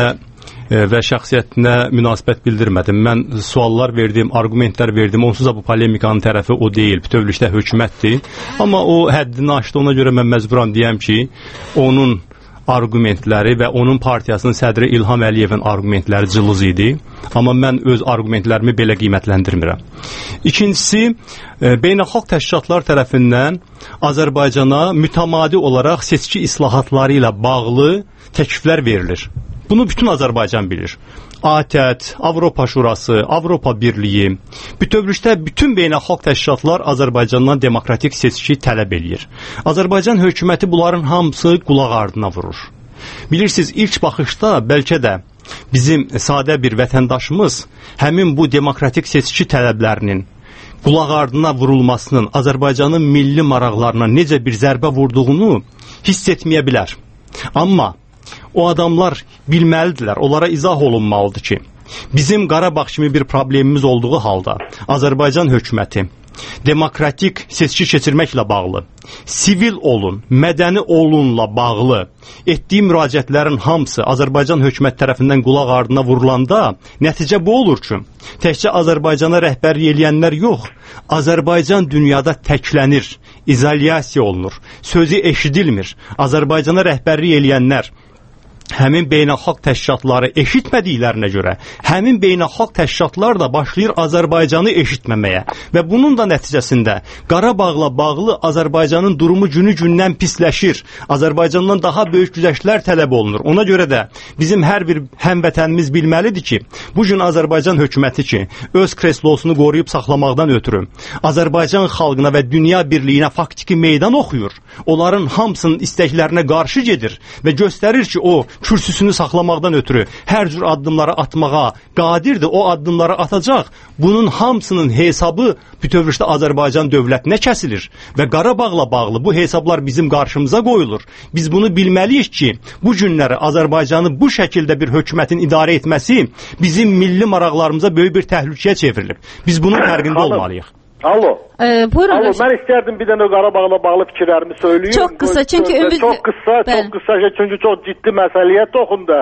və şəxsiyyətinə münasibət bildirmədim. Mən suallar verdim, argumentlər verdim. Onsuz da bu polemikanın tərəfi o deyil, bütövlükdə hökumətdir. Amma o həddini aşdı, ona görə mən məcburam deyəm ki, onun argumentləri və onun partiyasının sədri İlham Əliyevin argumentləri cılız idi. Amma mən öz argumentlərimi belə qiymətləndirmirəm. İkincisi, beynəlxalq təşkilatlar tərəfindən Azərbaycana mütəmadi olaraq seçki islahatları ilə bağlı təkliflər verilir. Bunu bütün Azərbaycan bilir. ATƏT, Avropa Şurası, Avropa Birliyi, bütövlükdə bütün beynəlxalq təşkilatlar Azərbaycandan demokratik seçki tələb eləyir. Azərbaycan hökuməti bunların hamısı qulaq ardına vurur. Bilirsiniz, ilk baxışda bəlkə də bizim sadə bir vətəndaşımız həmin bu demokratik seçki tələblərinin qulaq ardına vurulmasının Azərbaycanın milli maraqlarına necə bir zərbə vurduğunu hiss etməyə bilər. Amma o adamlar bilməlidirlər, onlara izah olunmalıdır ki, bizim Qarabağ kimi bir problemimiz olduğu halda Azərbaycan hökuməti demokratik seçki keçirməklə bağlı, sivil olun, mədəni olunla bağlı etdiyi müraciətlərin hamısı Azərbaycan hökumət tərəfindən qulaq ardına vurulanda nəticə bu olur ki, təkcə Azərbaycana rəhbərlik eləyənlər yox, Azərbaycan dünyada təklənir, izolyasiya olunur, sözü eşidilmir. Azərbaycana rəhbərlik eləyənlər həmin beynəlxalq təşkilatları eşitmədiklərinə görə, həmin beynəlxalq təşkilatlar da başlayır Azərbaycanı eşitməməyə və bunun da nəticəsində Qarabağla bağlı Azərbaycanın durumu günü-gündən pisləşir. Azərbaycandan daha böyük güzəştlər tələb olunur. Ona görə də bizim hər bir həmvətənimiz bilməlidir ki, bu gün Azərbaycan hökuməti ki, öz kreslosunu qoruyub saxlamaqdan ötürü Azərbaycan xalqına və dünya birliyinə faktiki meydan oxuyur. Onların hamısının istəklərinə qarşı gedir və göstərir ki, o kürsüsünü saxlamaqdan ötürü hər cür addımları atmağa qadirdir, o addımları atacaq. Bunun hamısının hesabı bütövlükdə Azərbaycan dövlətinə kəsilir və Qarabağla bağlı bu hesablar bizim qarşımıza qoyulur. Biz bunu bilməliyik ki, bu günləri Azərbaycanı bu şəkildə bir hökumətin idarə etməsi bizim milli maraqlarımıza böyük bir təhlükəyə çevrilib. Biz bunun fərqində olmalıyıq. Alo. Buyurun. Alo, mən istərdim bir dənə Qarabağla bağlı fikirlərimi söyləyim. Çox qısa, çünki Çox qısa, çünki çox ciddi məsələyə toxundu.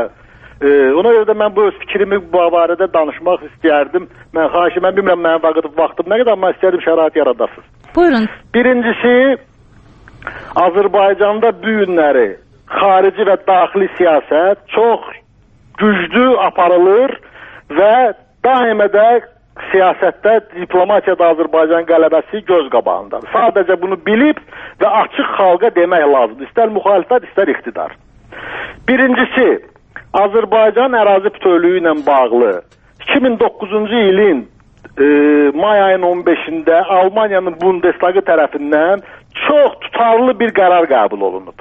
Ona görə də mən bu öz fikrimi bu barədə danışmaq istərdim. Mən bilmirəm mənim vaxtım nə qədər, amma istərdim şərait yaradasınız. Buyurun. Birincisi, Azərbaycanda bu günləri xarici və daxili siyasət çox güclü aparılır və daimə də siyasətdə, diplomatiyada Azərbaycan qələbəsi göz qabağındadır. Sadəcə bunu bilib və açıq xalqa demək lazımdır. İstər müxalifət, istər iqtidar. Birincisi, Azərbaycan ərazi bütövlüyü ilə bağlı 2009-cu ilin may ayının 15-də Almaniyanın Bundestagı tərəfindən çox tutarlı bir qərar qəbul olunub.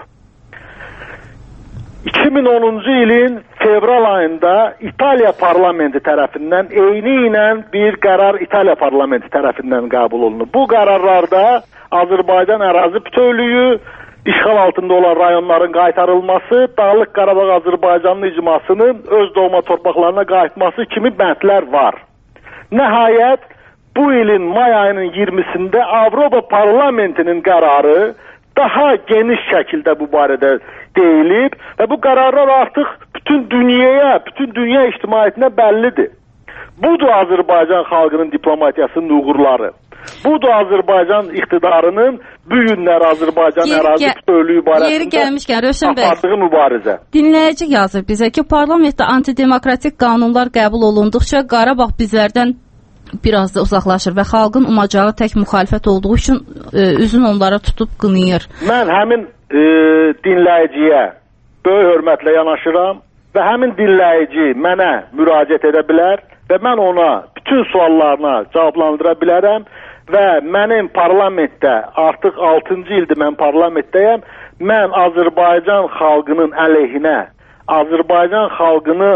2010-cu ilin fevral ayında İtaliya parlamenti tərəfindən eyni ilə bir qərar İtaliya parlamenti tərəfindən qəbul olunub. Bu qərarlarda Azərbaycan ərazi bütövlüyü, işğal altında olan rayonların qaytarılması, Dağlıq Qarabağ Azərbaycanın icmasının öz doğma torpaqlarına qayıtması kimi bəndlər var. Nəhayət, bu ilin may ayının 20-sində Avropa parlamentinin qərarı daha geniş şəkildə bu barədə deyilib və bu qərarlar artıq bütün dünya ictimaiyyətinə bəllidir. Budur Azərbaycan xalqının diplomatiyasının uğurları. Budur Azərbaycan iqtidarının bu günlər Azərbaycan ərazi bütövlüyü barəsində apardığı mübarizə. Dinləyici yazır bizə ki, parlamentdə antidemokratik qanunlar qəbul olunduqca Qarabağ bizlərdən biraz da uzaqlaşır və xalqın umacağı tək müxalifət olduğu üçün üzün onlara tutub qınayır. Mən həmin dinləyiciyə böyük hörmətlə yanaşıram və həmin dinləyici mənə müraciət edə bilər və mən ona bütün suallarına cavablandıra bilərəm və mənim parlamentdə artıq 6-cı ildir mən parlamentdəyəm. Mən Azərbaycan xalqının əleyhinə, Azərbaycan xalqını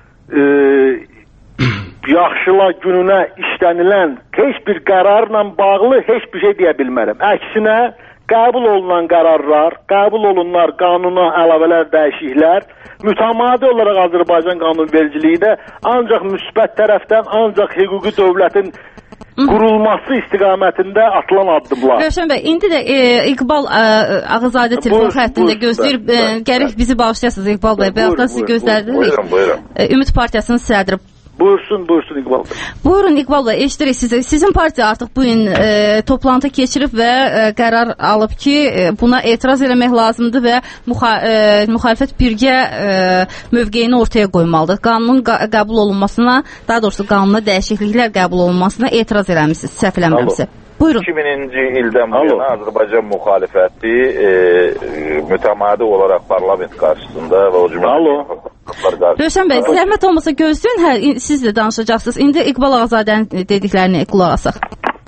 yaxşıla gününə işlənilən heç bir qərarla bağlı heç bir şey deyə bilmərəm. Əksinə, qəbul olunan qərarlar, qəbul olunan qanuna əlavələr, dəyişikliklər mütəmadi olaraq Azərbaycan qanunvericiliyi də ancaq müsbət tərəfdən, ancaq hüquqi dövlətin qurulması istiqamətində atılan addımlar. Rövşən bəy, indi də İqbal Ağazadə telefon xəttində gözləyir. Gərək bizi bağışlayasınız İqbal bəy. Bayaqdan sizi gözlədik. Buyurun. Ümid Partiyasının sədri. Buyursun İqbal bəy. Buyurun İqbal bəy, eşidirik sizi. Sizin partiya artıq bu gün toplantı keçirib və qərar alıb ki, buna etiraz eləmək lazımdır və müxalifət birgə mövqeyini ortaya qoymalıdır. Qanunun qəbul olunmasına, daha doğrusu qanuna dəyişikliklər qəbul olunmasına etiraz eləmişsiniz, səhv eləmirəmsə. Buyurun. 2000-ci ildən bu yana Azərbaycan müxalifəti mütəmadi olaraq parlament qarşısında və o cümlədən Rövşən bəy, zəhmət olmasa gözləyin, siz də danışacaqsınız. İndi İqbal Ağazadənin dediklərini qulaq asaq.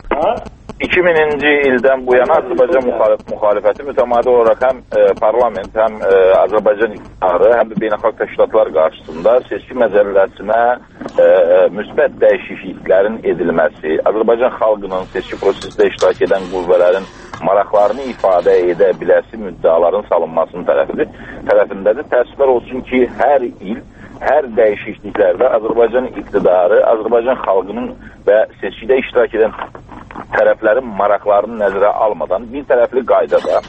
2000-ci ildən bu yana Azərbaycan müxalifəti mütəmadi olaraq həm parlament, həm Azərbaycan iqtidarı, həm də beynəlxalq təşkilatlar qarşısında seçki məcəlləsinə müsbət dəyişikliklərin edilməsi, Azərbaycan xalqının seçki prosesində iştirak edən qüvvələrin maraqlarını ifadə edə biləsi müddaların salınmasının tərəfindədir. Təəssüflər olsun ki, hər il, hər dəyişikliklərdə Azərbaycan iqtidarı, Azərbaycan xalqının və seçkidə iştirak edən tərəflərin maraqlarını nəzərə almadan bir tərəfli qaydada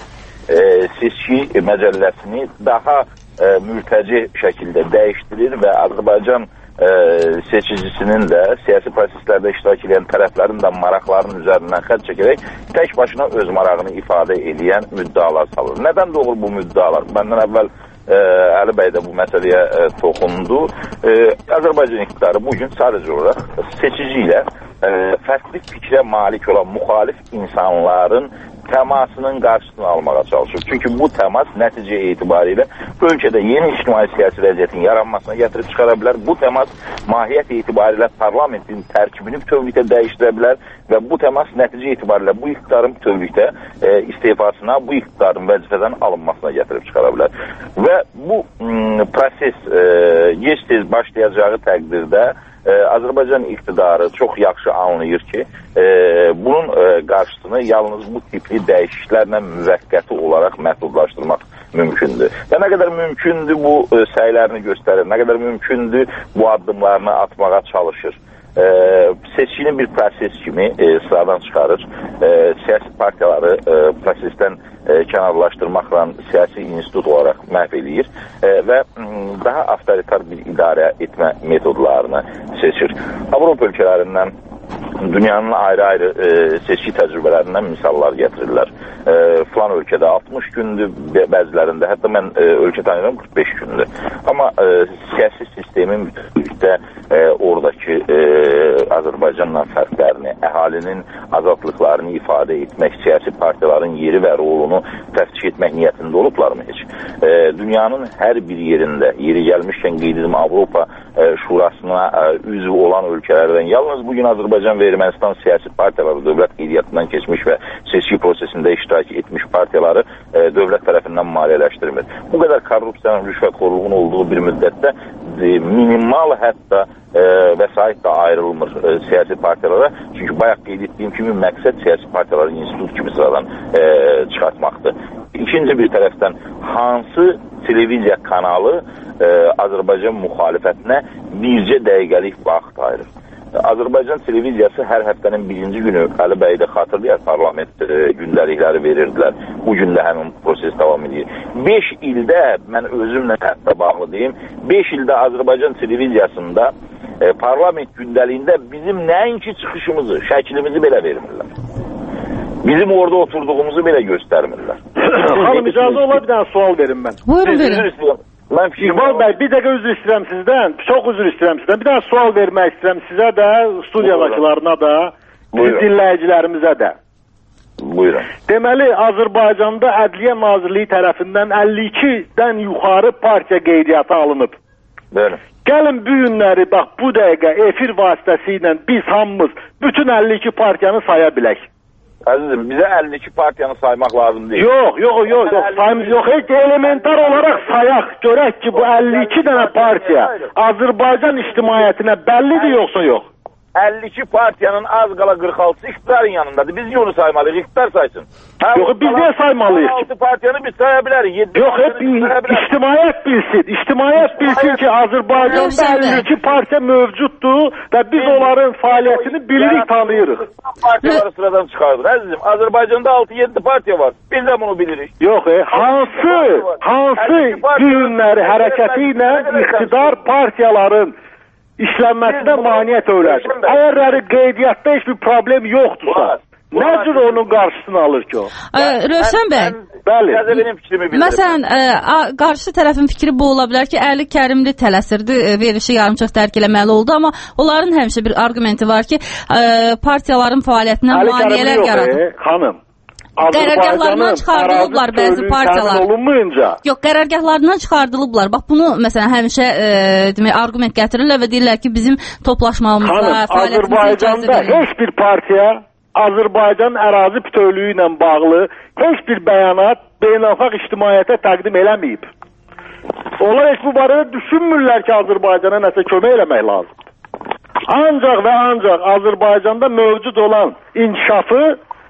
seçki məcəlləsini daha mürtəci şəkildə dəyişdirir və Azərbaycan seçicisinin də siyasi proseslərdə iştirak edən tərəflərin də maraqlarının üzərindən xətt çəkərək tək başına öz marağını ifadə edən müddalar salır. Nədən doğru bu müddalar? Məndən əvvəl Əli bəy də bu məsələyə toxundu. Azərbaycan iqtidarı bugün sadəcə olaraq seçici ilə fərqli fikrə malik olan müxalif insanların təmasının qarşısını almağa çalışır. Çünki bu təmas nəticə etibarilə ölkədə yeni ictimai siyasi vəziyyətin yaranmasına gətirib çıxara bilər. Bu təmas mahiyyət etibarilə parlamentin tərkibini bütövlükdə dəyişdirə bilər və bu təmas nəticə etibarilə bu iqtidarın bütövlükdə istefasına, bu iqtidarın vəzifədən alınmasına gətirib çıxara bilər. Və bu proses gec-tez başlayacağı təqdirdə Azərbaycan iqtidarı çox yaxşı anlayır ki, bunun qarşısını yalnız bu tipli dəyişikliklərlə müvəqqəti olaraq məhdudlaşdırmaq mümkündür. Və nə qədər mümkündür bu səylərini göstərir, nə qədər mümkündür bu addımlarını atmağa çalışır. Seçkini bir proses kimi sıradan çıxarır, siyasi partiyaları prosesdən kənarlaşdırmaqla siyasi institut olaraq məhv edir və daha avtoritar bir idarə etmə metodlarını seçir. Avropa ölkələrindən, dünyanın ayrı-ayrı seçki təcrübələrindən misallar gətirirlər. Falan ölkədə 60 gündür, bəzilərində, hətta mən ölkə tanıyıram 45 gündür. Amma siyasi sistemin bütünlükdə oradakı Azərbaycanla fərqlərini, əhalinin azadlıqlarını ifadə etmək, siyasi partiyaların yeri və rolunu təftiş etmək niyyətində olublarmı heç? Dünyanın hər bir yerində, yeri gəlmişkən qeyd edim, Avropa Şurasına üzv olan ölkələrdən yalnız bugün Azərbaycan və Ermənistan siyasi partiyaları dövlət qeydiyyatından keçmiş və seçki prosesində iştirak etmiş partiyaları dövlət tərəfindən maliyyələşdirmir. Bu qədər korrupsiyanın, rüşvətxorluğun olduğu bir müddətdə minimal hətta vəsait də ayrılmır siyasi partiyalara. Çünki bayaq qeyd etdiyim kimi məqsəd siyasi partiyaları institut kimi sıradan çıxartmaqdır. İkinci bir tərəfdən hansı televiziya kanalı Azərbaycan müxalifətinə bircə dəqiqəlik vaxt ayırır? Azərbaycan televiziyası hər həftənin birinci günü Əli bəy də xatırlayar, parlament gündəlikləri verirdilər. Bu gün də həmin proses davam edir. 5 ildə, mən özümlə hətta bağlı deyim, 5 ildə Azərbaycan televiziyasında parlament gündəliyində bizim nəinki çıxışımızı, şəklimizi belə vermirlər. Bizim orada oturduğumuzu belə göstərmirlər. Xanım, icazə ola bir dənə sual verin mən. Buyurun, verin. İqbal bəy, bir dəqiqə üzr istəyirəm sizdən, çox üzr istəyirəm sizdən. Bir dənə sual vermək istəyirəm sizə də, studiyadakılarına da, dinləyicilərimizə də. Buyurun. Deməli, Azərbaycanda Ədliyyə Nazirliyi tərəfindən 52-dən yuxarı partiya qeydiyyata alınıb. Bəli. Gəlin bu günləri, bax bu dəqiqə efir vasitəsilə biz hamımız bütün 52 partiyanı saya bilək. Əzizim, bizə 52 partiyanı saymaq lazım deyil. Yox, sayımız yox. Heç elementar olaraq sayaq, görək ki, bu 52 dənə partiya Azərbaycan ictimaiyyətinə bəllidir yoxsa yox? 52 partiyanın az qala 46'sı iktidarın yanındadır. Biz onu saymalıyıq, iktidar saysın. Yox, biz niyə saymalıyıq ki? 6 partiyanı biz sayabilirik. Yox, hep ictimaiyyət bilsin. İctimaiyyət bilsin ki, Azərbaycanda 52 partiya mövcuddur və biz onların fəaliyyətini bilirik, tanıyırıq. Partiyaları sıradan çıxardır. Əzizim, Azərbaycanda 6-7 partiya var. Biz də bunu bilirik. Yox, hansı günləri hərəkəti ilə iqtidar partiyaların işlənməsinə maneət öyrədir. Əgər qeydiyyatda heç bir problem yoxdursa, nə cür onun qarşısını alır ki o? Rövşən bəy, bəli. Məsələn, qarşı tərəfin fikri bu ola bilər ki, Əli Kərimli tələsirdi, verilişi yarımçıq dərk eləməli oldu, amma onların həmişə bir argumenti var ki, partiyaların fəaliyyətinə maneələr yaradır. Xanım, qərargahlarından çıxardılıblar bəzi partiyalar. Yox, qərargahlarından çıxardılıblar. Bax bunu məsələn həmişə demək arqument gətirirlər və deyirlər ki, bizim toplaşmamıza, fəaliyyətimizə icazə verir. Heç bir partiya Azərbaycan ərazi bütövlüyü ilə bağlı heç bir bəyanat beynəlxalq ictimaiyyətə təqdim eləməyib. Onlar heç bu barədə düşünmürlər ki, Azərbaycana nəsə kömək eləmək lazımdır. Ancaq və ancaq Azərbaycanda mövcud olan inkişafı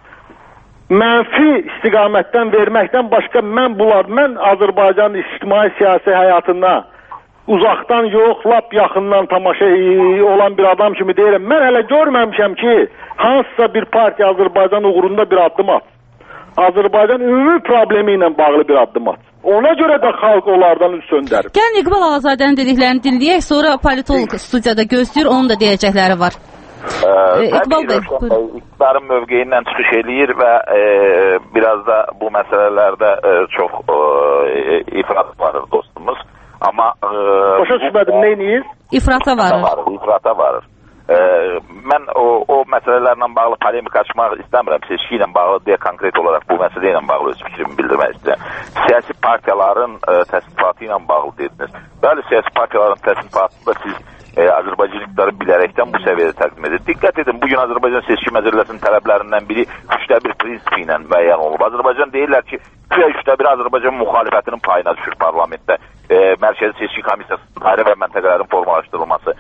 mənfi istiqamətdən verməkdən başqa mən Azərbaycanın ictimai siyasi həyatına uzaqdan yox, lap yaxından tamaşa olan bir adam kimi deyirəm. Mən hələ görməmişəm ki, hansısa bir partiya Azərbaycan uğrunda bir addım at. Azərbaycan ümumi problemi ilə bağlı bir addım at. Ona görə də xalq onlardan üst söndərib. Gəlin İqbal Ağazadənin dediklərini dinləyək, sonra politolog studiyada gözləyir, onun da deyəcəkləri var. İqbal bəy, iktidarın mövqeyindən çıxış eləyir və biraz da bu məsələlərdə çox ifrat varır dostumuz. Amma başa düşmədim, neyiniz? İfrata varır. Mən o məsələlərlə bağlı polemik açmaq istəmirəm. Seçki ilə bağlı deyə konkret olaraq bu məsələ ilə bağlı öz fikrimi bildirmək istəyirəm. Siyasi partiyaların təsnifatı ilə bağlı dediniz. Bəli, siyasi partiyaların təsnifatında siz Azərbaycan iktidarı bilərəkdən bu səviyyədə təqdim edir. Diqqət edin, bugün Azərbaycan seçki məcəlləsinin tələblərindən biri 3-1 prinsipi ilə müəyyən olub. Azərbaycan deyirlər ki, 3-1 Azərbaycan müxalifətinin payına düşür parlamentdə. Mərkəzi Seçki Komissiyasının dairə və məntəqələrin formalaşdırılması.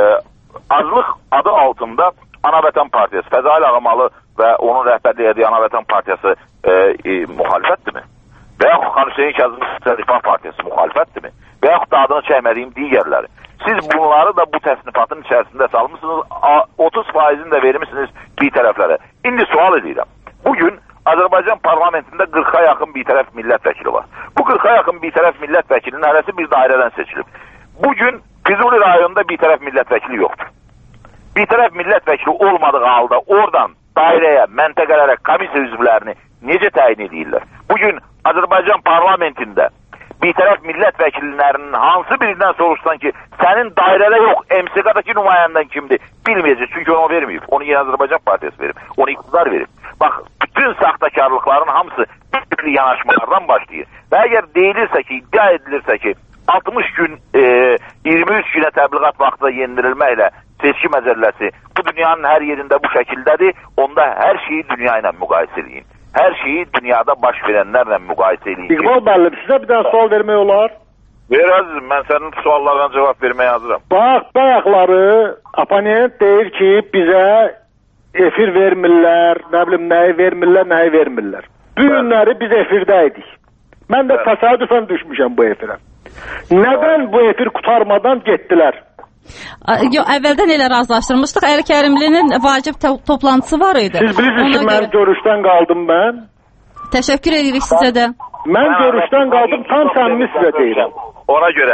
Azlıq adı altında Anavətən Partiyası, Fəzail Ağamalı və onun rəhbərliyi edən Anavətən Partiyası müxalifətdirmi? Və yaxud Xan Hüseyin Kazım Rifah Partiyası müxalifətdirmi? Və yaxud da adını çəkmədiyim digərləri. Siz bunları da bu təsnifatın içərisində salmışsınız, 30%'ini də vermişsiniz bir tərəflərə. İndi sual edirəm. Bugün Azərbaycan parlamentində 40'a yaxın bir tərəf millət vəkili var. Bu 40'a yaxın bir tərəf millət vəkilinin hərəsi bir dairədən seçilib. Bugün Füzuli rayonunda bir tərəf millət vəkili yoxdur. Bir tərəf millət vəkili olmadığı halda oradan dairəyə, məntəqələrə, komissiya üzvlərini necə təyin edirlər? Bugün Azərbaycan parlamentində bir tərəf millət vəkillərinin hansı birindən soruşsan ki, sənin dairədə yox, MSK-dakı nümayəndən kimdir? Bilməyəcək, çünki onu verməyib. Onu Yeni Azərbaycan Partiyası verib. Onu iqtidar verib. Bax, bütün saxtakarlıqların hamısı bir yanaşmalardan başlayır. Və əgər deyilirsə ki, iddia edilirsə ki, 60 gün, 23 günə təbliğat vaxtında yenirilməklə seçki məcəlləsi bu dünyanın hər yerində bu şəkildədir, onda hər şeyi dünya ilə müqayisə edin. Hər şeyi dünyada baş verənlərlə müqayisə edin. İqbal müəllim, sizə bir dənə sual vermək olar? Ver əzizim, mən sənin suallarına cavab verməyə hazıram. Bax, bayaqları oponent deyir ki, bizə efir vermirlər, nə bilim, nəyi vermirlər. Bu günləri biz efirdəydik. Mən də təsadüfən düşmüşəm bu efirə. Nədən bu efir qutarmadan getdilər? Yox, əvvəldən elə razılaşdırmışdıq. Əli Kərimlinin vacib toplantısı var idi. Siz bilirsiniz ki, mən görüşdən qaldım mən. Təşəkkür edirik sizə də. Mən görüşdən qaldım, tam səmimi sizə deyirəm. Ona görə.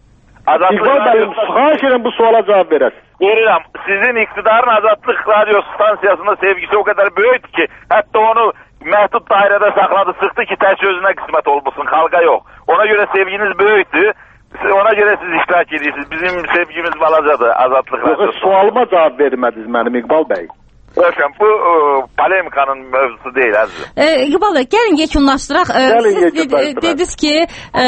İqbal bəyim, xahiş edirəm bu suala cavab verəsiz. Verirəm. Sizin iktidarın Azadlıq radyo stansiyasında sevgisi o qədər böyükdür ki, hətta onu məhdud dairədə saxladı, sıxdı ki, tək özünə qismət olmasın, xalqa yox. Ona görə sevginiz böyükdür. Ona görə siz iştirak edirsiniz. Bizim sevgimiz balacadır, Azadlıq radyosu. Sualıma cavab vermədiniz mənim İqbal bəy. Rövşən, bu polemikanın mövzusu deyil, əzizim. İqbal bəy, gəlin yekunlaşdıraq. Siz dediniz ki,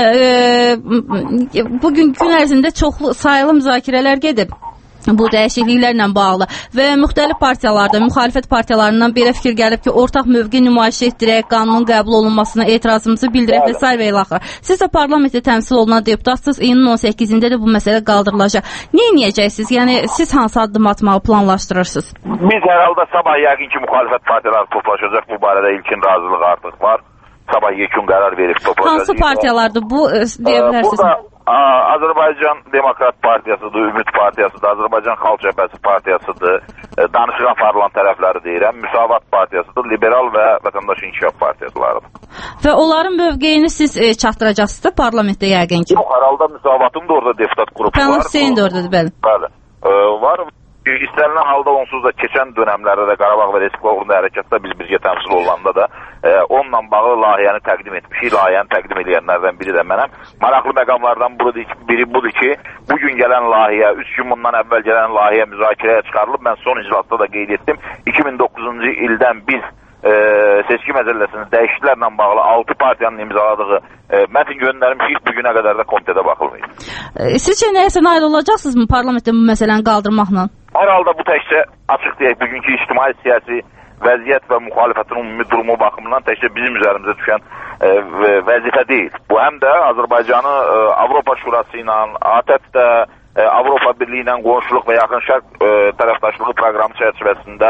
bugün gün ərzində çoxlu sayılı müzakirələr gedib bu dəyişikliklərlə bağlı və müxtəlif partiyalarda, müxalifət partiyalarından belə fikir gəlib ki, ortaq mövqe nümayiş etdirək, qanunun qəbul olunmasına etirazımızı bildirək və s. və ilə axır. Siz də parlamentdə təmsil olunan deputatsınız, iyunun 18-də də bu məsələ qaldırılacaq. Nə edəcəksiniz? Yəni, siz hansı addım atmağı planlaşdırırsınız? Biz hər halda sabah yəqin ki, müxalifət partiyaları toplaşacaq. Bu barədə ilkin razılıq artıq var. Sabah yekun qərar verib toplaşacaq. Hansı partiyalardır bu, deyə bilərsiniz? Burada Azərbaycan Demokrat Partiyasıdır, Ümid Partiyasıdır, Azərbaycan Xalq Cəbhəsi Partiyasıdır, danışıq aparılan tərəfləri deyirəm, Müsavat Partiyasıdır, Liberal və Vətəndaş İnkişaf Partiyalarıdır. Və onların mövqeyini siz çatdıracaqsınız da parlamentdə yəqin ki? Yox, hər halda Müsavatın da orada deputat qrupu var. Pənah Hüseyin də oradadır, bəli. Bəli, var. İstənilən halda onsuz da keçən dönəmlərdə də Qarabağ və Respublika uğrunda hərəkatda biz birgə təmsil olanda da onunla bağlı layihəni təqdim etmişik. Layihəni təqdim edənlərdən biri də mənəm. Maraqlı məqamlardan biri budur ki, bugün gələn layihə, 3 gün bundan əvvəl gələn layihə müzakirəyə çıxarılıb. Mən son iclasda da qeyd etdim. 2009-cu ildən biz seçki məcəlləsinin dəyişikliklərlə bağlı 6 partiyanın imzaladığı mətn göndərmişik, bugünə qədər də komitədə baxılmayıb. Sizcə nəyəsə nail olacaqsınızmı parlamentdə bu məsələni qaldırmaqla? Hər halda bu təkcə açıq deyək, bugünkü ictimai siyasi vəziyyət və müxalifətin ümumi durumu baxımından təkcə bizim üzərimizə düşən vəzifə deyil. Bu həm də Azərbaycanı Avropa Şurası ilə, ATƏT-də, Avropa Birliyi ilə qonşuluq və yaxın şərq tərəfdaşlığı proqramı çərçivəsində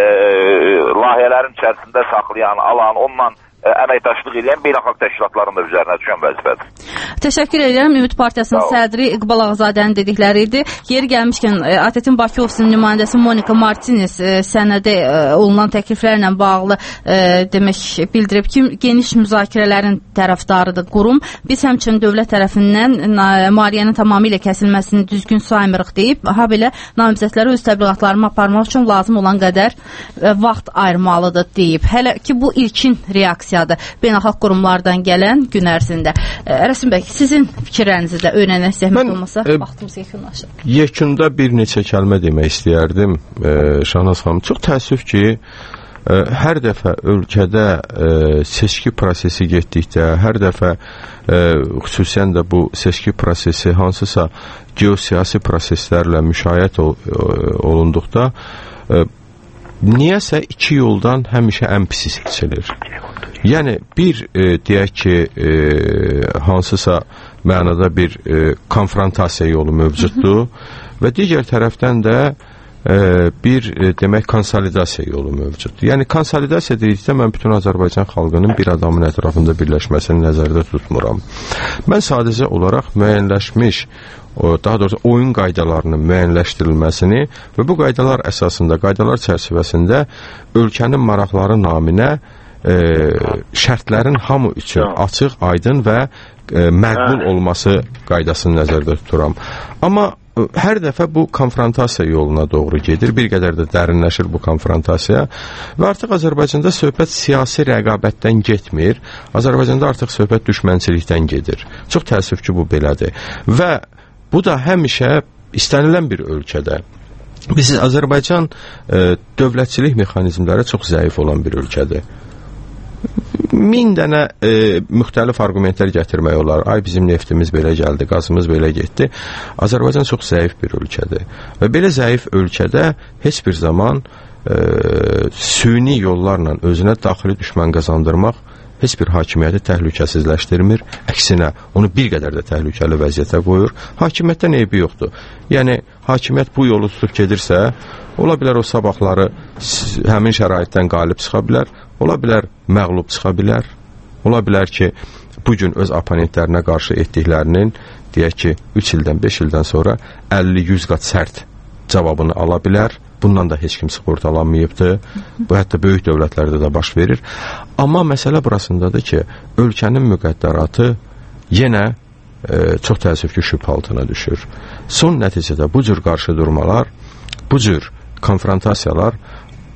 layihələrin içərisində saxlayan, alan, onunla əməkdaşlıq edən beynəlxalq təşkilatların da üzərinə düşən vəzifədir. Təşəkkür edirəm. Ümid Partiyasının sədri İqbal Ağazadənin dedikləri idi. Yeri gəlmişkən ATƏT-in Bakı ofisinin nümayəndəsi Monika Martines sənədə olunan təkliflərlə bağlı demək bildirib ki, geniş müzakirələrin tərəfdarıdır qurum. Biz həmçinin dövlət tərəfindən maliyyənin tamamilə kəsilməsini düzgün saymırıq deyib, ha belə namizədlərə öz təbliğatlarını aparmaq üçün lazım olan qədər vaxt ayırmalıdır deyib. Hələ ki, bu ilkin reaksiyadır beynəlxalq qurumlardan gələn gün ərzində. Rəsim bəy, sizin fikirlərinizi də öyrənək zəhmət olmasa vaxtımız yekunlaşır. Yekunda bir neçə kəlmə demək istəyərdim Şahnaz xanım. Çox təəssüf ki, hər dəfə ölkədə seçki prosesi getdikdə, hər dəfə xüsusən də bu seçki prosesi hansısa geosiyasi proseslərlə müşayiət olunduqda niyəsə iki yoldan həmişə ən pisi seçilir. Yəni bir deyək ki, hansısa mənada bir konfrontasiya yolu mövcuddur və digər tərəfdən də bir demək konsolidasiya yolu mövcuddur. Yəni konsolidasiya dedikdə mən bütün Azərbaycan xalqının bir adamın ətrafında birləşməsini nəzərdə tutmuram. Mən sadəcə olaraq müəyyənləşmiş, daha doğrusu oyun qaydalarının müəyyənləşdirilməsini və bu qaydalar əsasında, qaydalar çərçivəsində ölkənin maraqları naminə şərtlərin hamı üçün açıq, aydın və məqbul olması qaydasını nəzərdə tuturam. Amma hər dəfə bu konfrontasiya yoluna doğru gedir, bir qədər də dərinləşir bu konfrontasiya və artıq Azərbaycanda söhbət siyasi rəqabətdən getmir, Azərbaycanda artıq söhbət düşmənçilikdən gedir. Çox təəssüf ki, bu belədir və bu da həmişə istənilən bir ölkədə. Bilirsiniz, Azərbaycan dövlətçilik mexanizmləri çox zəif olan bir ölkədir. 1000 dənə müxtəlif argumentlər gətirmək olar. Ay, bizim neftimiz belə gəldi, qazımız belə getdi. Azərbaycan çox zəif bir ölkədir. Və belə zəif ölkədə heç bir zaman süni yollarla özünə daxili düşmən qazandırmaq heç bir hakimiyyəti təhlükəsizləşdirmir. Əksinə, onu bir qədər də təhlükəli vəziyyətə qoyur. Hakimiyyətdən eybi yoxdur. Yəni, hakimiyyət bu yolu tutub gedirsə, ola bilər o sabahları həmin şəraitdən qalib çıxa bilər, ola bilər məğlub çıxa bilər, ola bilər ki, bugün öz oponentlərinə qarşı etdiklərinin, deyək ki, 3 ildən, 5 ildən sonra 50-100 qat sərt cavabını ala bilər. Bundan da heç kim sığortalanmayıbdır. Bu hətta böyük dövlətlərdə də baş verir. Amma məsələ burasındadır ki, ölkənin müqəddəratı yenə çox təəssüf ki, şübhə altına düşür. Son nəticədə bu cür qarşı durmalar, bu cür konfrontasiyalar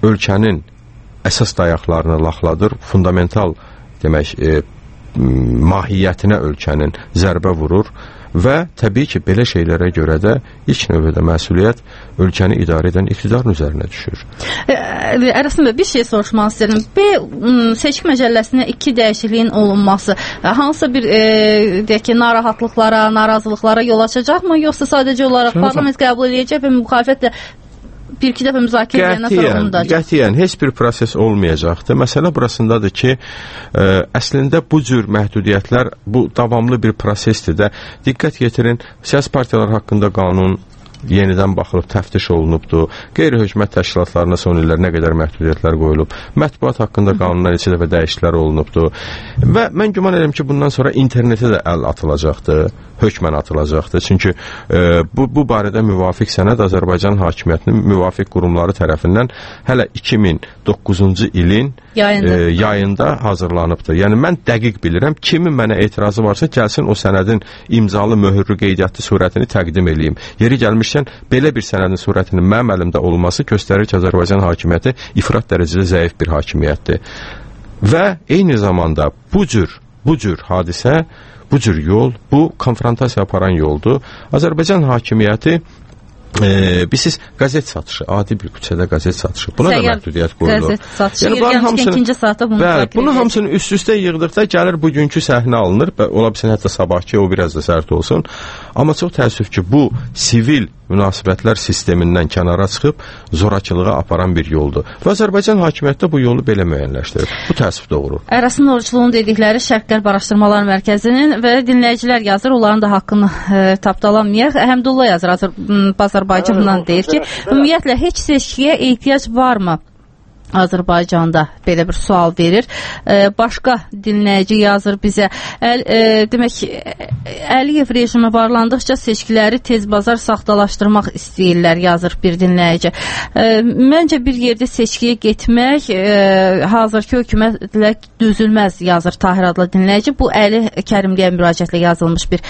ölkənin əsas dayaqlarını laxladır, fundamental demək, mahiyyətinə ölkənin zərbə vurur və təbii ki, belə şeylərə görə də ilk növbədə məsuliyyət ölkəni idarə edən iqtidarın üzərinə düşür. Ərəsəm bəy, bir şey soruşmaq istəyirəm. Seçki məcəlləsinə 2 dəyişikliyin olunması hansısa bir deyək ki, narahatlıqlara, narazılıqlara yol açacaqmı, yoxsa sadəcə olaraq parlament qəbul edəcək və müxalifətlə bir-iki dəfə müzakirə edəndən sonra unudacaq? Qətiyyən, heç bir proses olmayacaqdır. Məsələ burasındadır ki, əslində bu cür məhdudiyyətlər, bu davamlı bir prosesdir də. Diqqət yetirin, siyasi partiyalar haqqında qanun yenidən baxılıb, təftiş olunubdur. Qeyri-hökumət təşkilatlarına son illər nə qədər məhdudiyyətlər qoyulub. Mətbuat haqqında qanunlar neçə dəfə dəyişikliklər olunubdur. Və mən güman edirəm ki, bundan sonra internetə də əl atılacaqdır, hökmən atılacaqdır. Çünki bu barədə müvafiq sənəd Azərbaycan hakimiyyətinin müvafiq qurumları tərəfindən hələ 2009-cu ilin yayında hazırlanıbdır. Yəni, mən dəqiq bilirəm, kimin mənə etirazı varsa gəlsin o sənədin imzalı möhürlü qeydiyyatlı surətini təqdim eləyim. Yeri gəlmişkən, belə bir sənədin surətinin mənim əlimdə olması göstərir ki, Azərbaycan hakimiyyəti ifrat dərəcədə zəif bir hakimiyyətdir. Və eyni zamanda bu cür hadisə, bu cür yol, bu konfrontasiya aparan yoldur. Azərbaycan hakimiyyəti Biz qazet satışı, adi bir küçədə qazet satışı. Buna da məhdudiyyət qoyulur. Qazet satışı, ikinci saatda bunu bəli, bunu hamısını üst-üstə yığdıqda gəlir bugünkü səhnə alınır. Ola bilsin hətta sabahki o biraz da sərt olsun. Amma çox təəssüf ki, bu sivil münasibətlər sistemindən kənara çıxıb zorakılığa aparan bir yoldur. Və Azərbaycan hakimiyyəti bu yolu belə müəyyənləşdirir. Bu təəssüf doğurur. Ərəsin Oruçluğun dedikləri Şərq-Qərb Araşdırmalar Mərkəzinin və dinləyicilər yazır, onların da haqqını tapdalamayaq. Həmdullah yazır, Azərbaycandan deyir ki, ümumiyyətlə heç seçkiyə ehtiyac varmı? Azərbaycanda belə bir sual verir. Başqa dinləyici yazır bizə. Demək, Əliyev rejimi varlandıqca seçkiləri tezbazar saxtalaşdırmaq istəyirlər, yazır bir dinləyici. Məncə bir yerdə seçkiyə getmək hazırki hökumətlə düzülməz, yazır Tahir adlı dinləyici. Bu Əli Kərimliyə müraciətlə yazılmış bir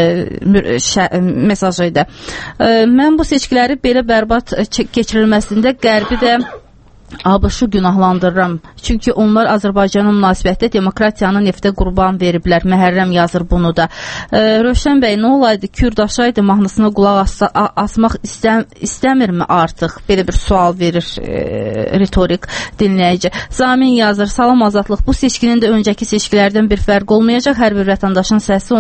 mesaj idi. Mən bu seçkiləri belə bərbad keçirilməsində Qərbi də ABŞ-ı günahlandırıram. Çünki onlar Azərbaycanın münasibətdə demokratiyanın neftə qurban veriblər. Məhərrəm yazır bunu da. Rövşən bəy, nə olaydı? Kürdaşaydı mahnısına qulaq asmaq istəmirmi artıq? Belə bir sual verir retorik dinləyici. Zamin yazır, salam Azadlıq. Bu seçkinin də öncəki seçkilərdən bir fərq olmayacaq. Hər bir vətəndaşın səsi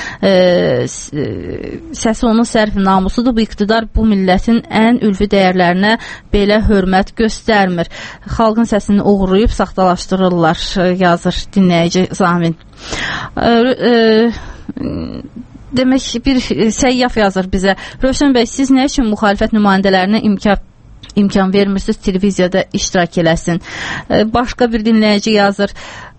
onun sərf namusudur. Bu iqtidar bu millətin ən ülvi dəyərlərinə belə hörmət göstərmir. Xalqın səsini oğurlayıb saxtalaşdırırlar, yazır dinləyici Zamin. Demək, bir səyyaf yazır bizə. Rövşən bəy, siz nə üçün müxalifət nümayəndələrinə imkan vermirsiniz televiziyada iştirak eləsin? Başqa bir dinləyici yazır.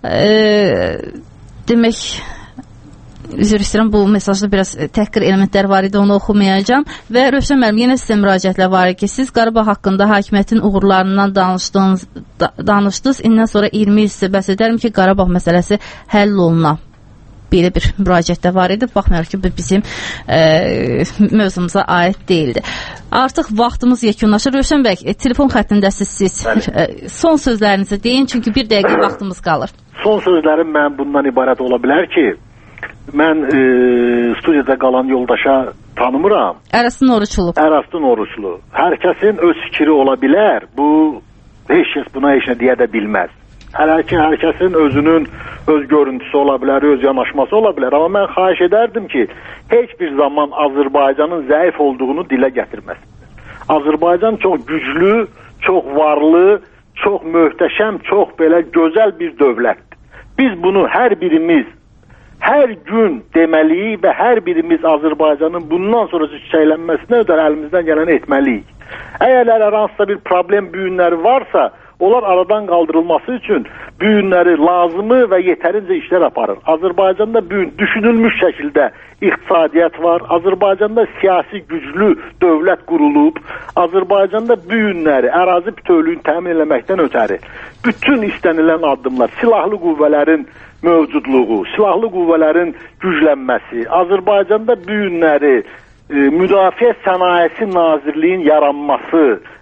Demək, üzr istəyirəm, bu mesajda biraz təhqir elementlər var idi, onu oxumayacağım. Və Rövşən müəllim, yenə sizə müraciətlə var ki, siz Qarabağ haqqında hakimiyyətin uğurlarından danışdınız. İndən sonra 20 il sizə bəhs edərəm ki, Qarabağ məsələsi həll oluna. Belə bir müraciətdə var idi. Baxmayaraq ki, bu bizim mövzumuza aid deyildi. Artıq vaxtımız yekunlaşır. Rövşən bəy, telefon xəttindəsiz siz. Son sözlərinizi deyin, çünki bir dəqiqə vaxtımız qalır. Son sözlərim mən bundan ibarət ola bilər ki, mən studiyada qalan yoldaşa tanımıram. Ərəsin Oruçlu. Ərəsin Oruçlu. Hər kəsin öz fikri ola bilər. Bu, heç kəs buna heç nə deyə də bilməz. Hələ ki, hər kəsin özünün öz görüntüsü ola bilər, öz yanaşması ola bilər. Amma mən xahiş edərdim ki, heç bir zaman Azərbaycanın zəif olduğunu dilə gətirməsin. Azərbaycan çox güclü, çox varlı, çox möhtəşəm, çox belə gözəl bir dövlətdir. Biz bunu hər birimiz hər gün deməliyik və hər birimiz Azərbaycanın bundan sonra çiçəklənməsinə ödər əlimizdən gələni etməliyik. Əgər hansısa bir problem bu günləri varsa, onlar aradan qaldırılması üçün bu günləri lazımı və yetərincə işlər aparır. Azərbaycanda bu gün düşünülmüş şəkildə iqtisadiyyat var. Azərbaycanda siyasi güclü dövlət qurulub. Azərbaycanda bu günləri ərazi bütövlüyünü təmin etməkdən ötəri bütün istənilən addımlar, silahlı qüvvələrin mövcudluğu, silahlı qüvvələrin güclənməsi, Azərbaycanda bu günləri Müdafiə Sənayesi Nazirliyinin yaranması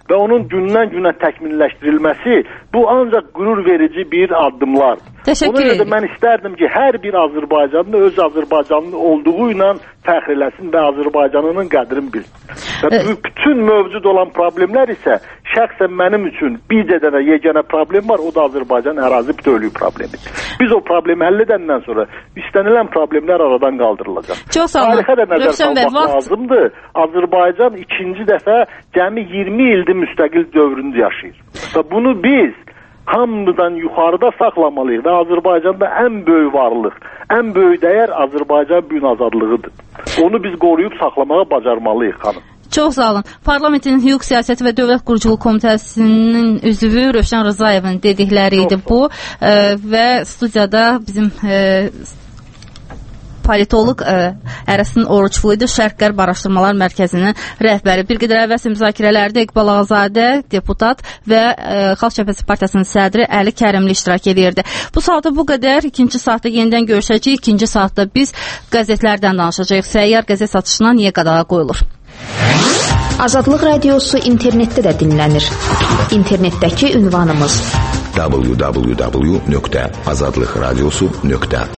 və onun gündən-günə təkmilləşdirilməsi bu ancaq qürur verici bir addımlardır. Ona görə də mən istərdim ki, hər bir Azərbaycanlı öz Azərbaycanlı olduğu ilə fəxr eləsin və Azərbaycanının qədrini bilsin. Və bütün mövcud olan problemlər isə şəxsən mənim üçün bircə dənə yeganə problem var, o da Azərbaycan ərazi bütövlüyü problemidir. Biz o problemi həll edəndən sonra istənilən problemlər aradan qaldırılacaq. Tarixə də nəzər salmaq lazımdır. Azərbaycan ikinci dəfə cəmi 20 ildir müstəqil dövründə yaşayır. Və bunu biz hamıdan yuxarıda saxlamalıyıq və Azərbaycanda ən böyük varlıq, ən böyük dəyər Azərbaycan büyün azadlığıdır. Onu biz qoruyub saxlamağa bacarmalıyıq, xanım. Çox sağ olun. Parlamentin Hüquq Siyasəti və Dövlət Quruculuq Komitəsinin üzvü Rövşən Rızayevin dedikləri idi bu və studiyada bizim politoloq Ərəsin Oruçlu idi, Şərq-Qərb Araşdırmalar Mərkəzinin rəhbəri. Bir qədər əvvəlsi müzakirələrdə İqbal Ağazadə, deputat və Xalq Cəbhəsi Partiyasının sədri Əli Kərimli iştirak edirdi. Bu saatda bu qədər. İkinci saatda yenidən görüşəcəyik. İkinci saatda biz qəzetlərdən danışacağıq. Səyyar qəzet satışına niyə qadağa qoyulur? Azadlıq Radiosu internetdə də dinlənir. İnternetdəki ünvanımız www.azadlıqradiosu.com